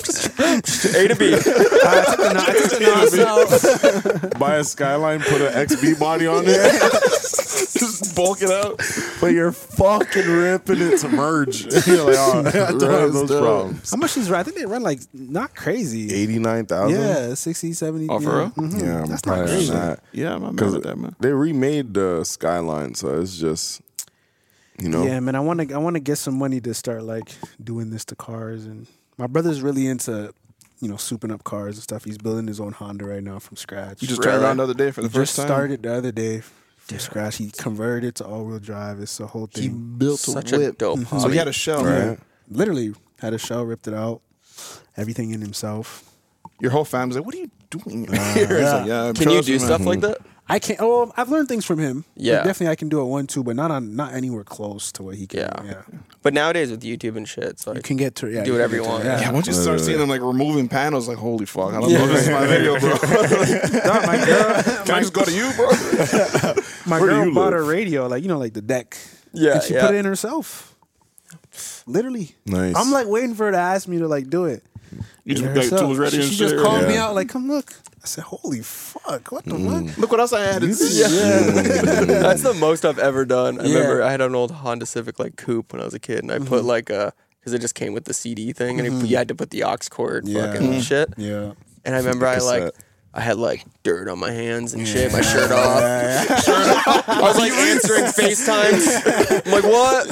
A to B. I took the, I took the nose out. Buy a Skyline, put an X B body on it, just bulk it out. But you're fucking ripping it to merge. You're like, oh, I don't have those problems. How much these run? I think they run like not crazy. eighty-nine thousand? Yeah, sixty, seventy. Oh, for real? Mm-hmm. Yeah, I'm That's not probably crazy. on that. Yeah, I'm mad with that, man. They remade the Skyline, so it's just, you know. Yeah, man. I want to. I want to get some money to start like doing this to cars, and my brother's really into, you know, souping up cars and stuff. He's building his own Honda right now from scratch. You just turned around the other day for the He first just time. started the other day from scratch. He converted it to all-wheel drive. It's the whole thing. He built a Such whip. a dope Mhm. So hobby. he had a shell, Right. right? Literally had a shell, ripped it out, everything in himself. Your whole family's like, what are you doing Uh, here? It's yeah. like, yeah, Can you trust do me, stuff man. like that? I can't. Oh, I've learned things from him. Yeah. Like, definitely I can do it one, two, but not on, not anywhere close to what he can. Yeah. do. Yeah. But nowadays with YouTube and shit, it's like You can get to yeah, do you whatever can you get to- want. Yeah, once you start seeing them like removing panels, like holy fuck, I don't Yeah. know if this is my video, bro. No, my girl, Can I just go to you, bro? my Where do girl you bought live? a radio, like you know, like the deck. Yeah, and she yeah. put it in herself. Literally. Nice. I'm like waiting for her to ask me to like do it. You just And got herself. tools ready She, and she shit. just called me Yeah. out, like, come look. I said, holy fuck, what the Mm. fuck? Look what else I added. That's the most I've ever done. I Yeah. remember I had an old Honda Civic like coupe when I was a kid, and I put like a because it just came with the C D thing, and it, you had to put the aux cord Yeah. fucking shit. Yeah. And I remember I like Cassette. I had like dirt on my hands and shit, my shirt off. Shirt off. I was like answering FaceTimes. I'm like, what?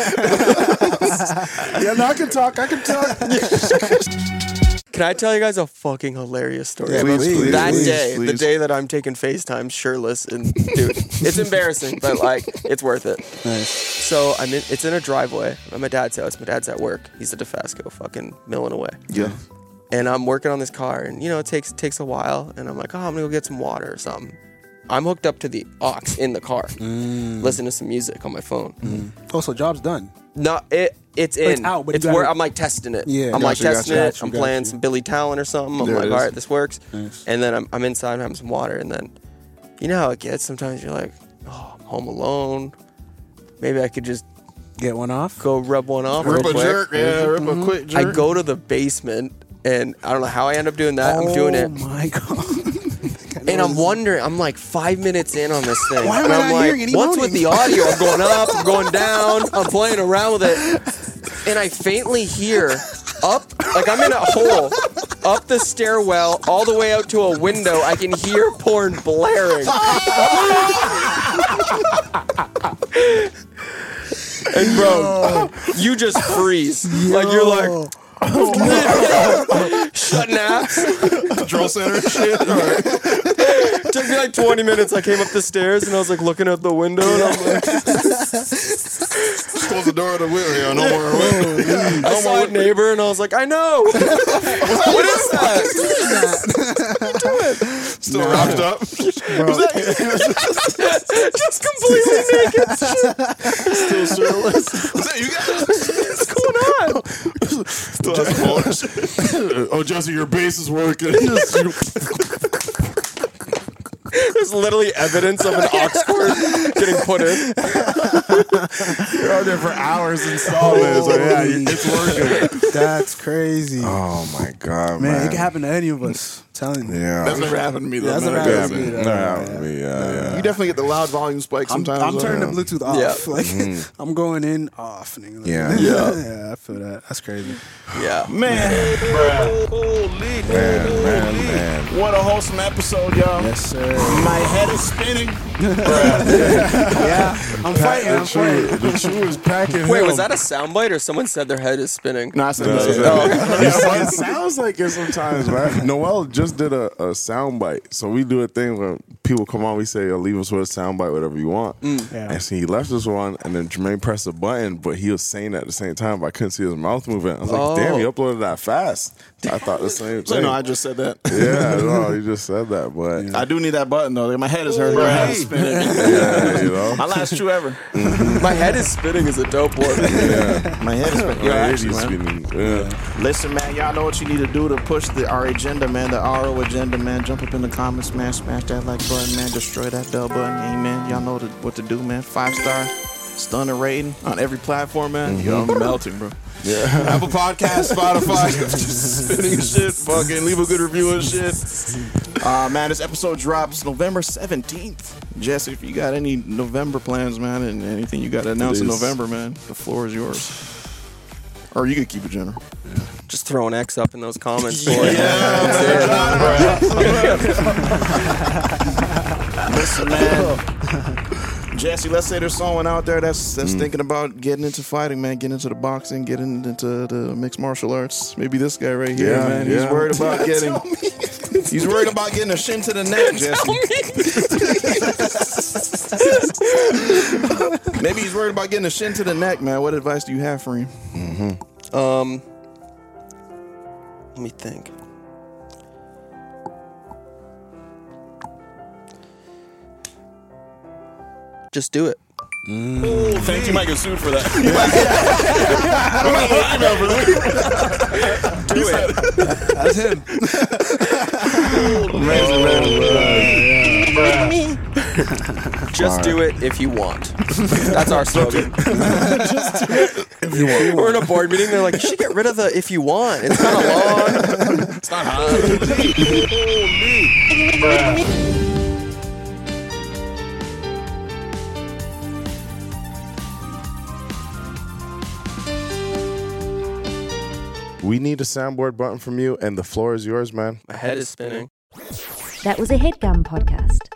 Yeah, no, I can talk. I can talk. Can I tell you guys a fucking hilarious story? Yeah, about please, that please, day, the please. day that I'm taking FaceTime shirtless, and dude, it's embarrassing, but like, it's worth it. Nice. So I'm in, it's in a driveway at my dad's house. My dad's at work. He's at DeFasco, fucking milling away. Yeah. And I'm working on this car, and you know, it takes takes a while. And I'm like, oh, I'm gonna go get some water or something. I'm hooked up to the aux in the car, listening to some music on my phone. Oh, so job's done. No, it it's in. It's out, but you it's gotta- where I'm like testing it. Yeah. I'm like Gotcha, testing gotcha. it. Gotcha, I'm gotcha. playing some Billy Talent or something. I'm There like, it all is. right, this works. Nice. And then I'm, I'm inside having some water, and then you know how it gets. Sometimes you're like, oh, I'm home alone. Maybe I could just Get one off. go rub one off real Rip a quick. jerk, yeah, rip a quick jerk. I go to the basement, and I don't know how I end up doing that. I'm doing it. Oh my god. And I'm wondering, I'm like five minutes in on this thing. Why am and I I'm not like, hearing any what's moaning? with the audio? I'm going up, I'm going down, I'm playing around with it. And I faintly hear up, like I'm in a hole, up the stairwell, all the way out to a window. I can hear porn blaring. And bro, you just freeze. Like you're like, shutting apps. Control center shit. It took me like twenty minutes. I came up the stairs and I was like looking out the window and I'm like, Close the door of the wheel here. No more. I saw a neighbor and I was like, I know. What is that? What are you doing? Still wrapped up. Just completely naked. Still shirtless. Is that you guys? What's going on? Still has the phone. Oh, Jesse, your bass is working. There's literally evidence of an aux cord getting put in. You're out there for hours installing it. So yeah, it's working. That's crazy. Oh my god, man, man. it can happen to any of us. I'm telling you. Yeah, That's never happened to me though. That's man. never Yeah, happened to me. man. though. Never happened to me. Yeah, yeah. You definitely get the loud volume spike I'm, sometimes. I'm though. turning Yeah. the Bluetooth off. Yeah. Like I'm going in off. Nigga. Like, Yeah. yeah. I feel that. That's crazy. Yeah. Man, bruh. Holy, Man, man, holy. man. What a wholesome episode, y'all. Yes, sir. My head is spinning. Yeah, I'm fighting. I'm The shoe, fighting. the shoe is packing. Wait, him. was that a soundbite or someone said their head is spinning? No, I said No, this. no. Oh. Yeah, it sounds like it sometimes, man. Noel just did a, a soundbite. So we do a thing where people come on, we say, oh, leave us with a soundbite, whatever you want. Yeah. And so he left us one, and then Jermaine pressed a button, but he was saying that at the same time, but I couldn't see his mouth moving. I was like, Oh. damn, you uploaded that fast. I thought the same So, thing. no, I just said that. yeah, no, you just said that, but I do need that button though. My head is hurting. My head is spinning. yeah, you know. My last chew ever. My head is spinning is a dope one. Yeah. My head is spinning. Yo, Yeah, actually, he's man. spinning. Yeah. Listen, man, y'all know what you need to do to push the our agenda, man. The R O agenda, man. Jump up in the comments, man. Smash that like button, man. Destroy that bell button. Amen. Y'all know the, what to do, man. Five star stunner rating on every platform, man. Yo, I'm melting, bro. Yeah. Apple Podcast, Spotify, just spinning shit. Fucking leave a good review and shit. Uh, man, this episode drops November seventeenth. Jesse, if you got any November plans, man, and anything you got to announce in November, man, the floor is yours. Or you could keep it general. Yeah. Just throw an X up in those comments. Yeah, yeah. Listen, man. Jesse, let's say there's someone out there that's that's mm. thinking about getting into fighting, man, getting into the boxing, getting into the mixed martial arts. Maybe this guy right here, yeah, man. Yeah. He's worried about getting. He's worried about getting a shin to the neck, Jesse. Maybe he's worried about getting a shin to the neck, man. What advice do you have for him? Mm-hmm. Um, let me think. Just do it. Mm. Oh, thank you. Might get sued for that. Do it. That's him. Amazing, man. Just do it if you want. That's our slogan. Just do it if you want. We're in a board meeting. They're like, you should get rid of the if you want. It's kind of long. It's not hard. We need a soundboard button from you, and the floor is yours, man. My head is spinning. That was a HeadGum podcast.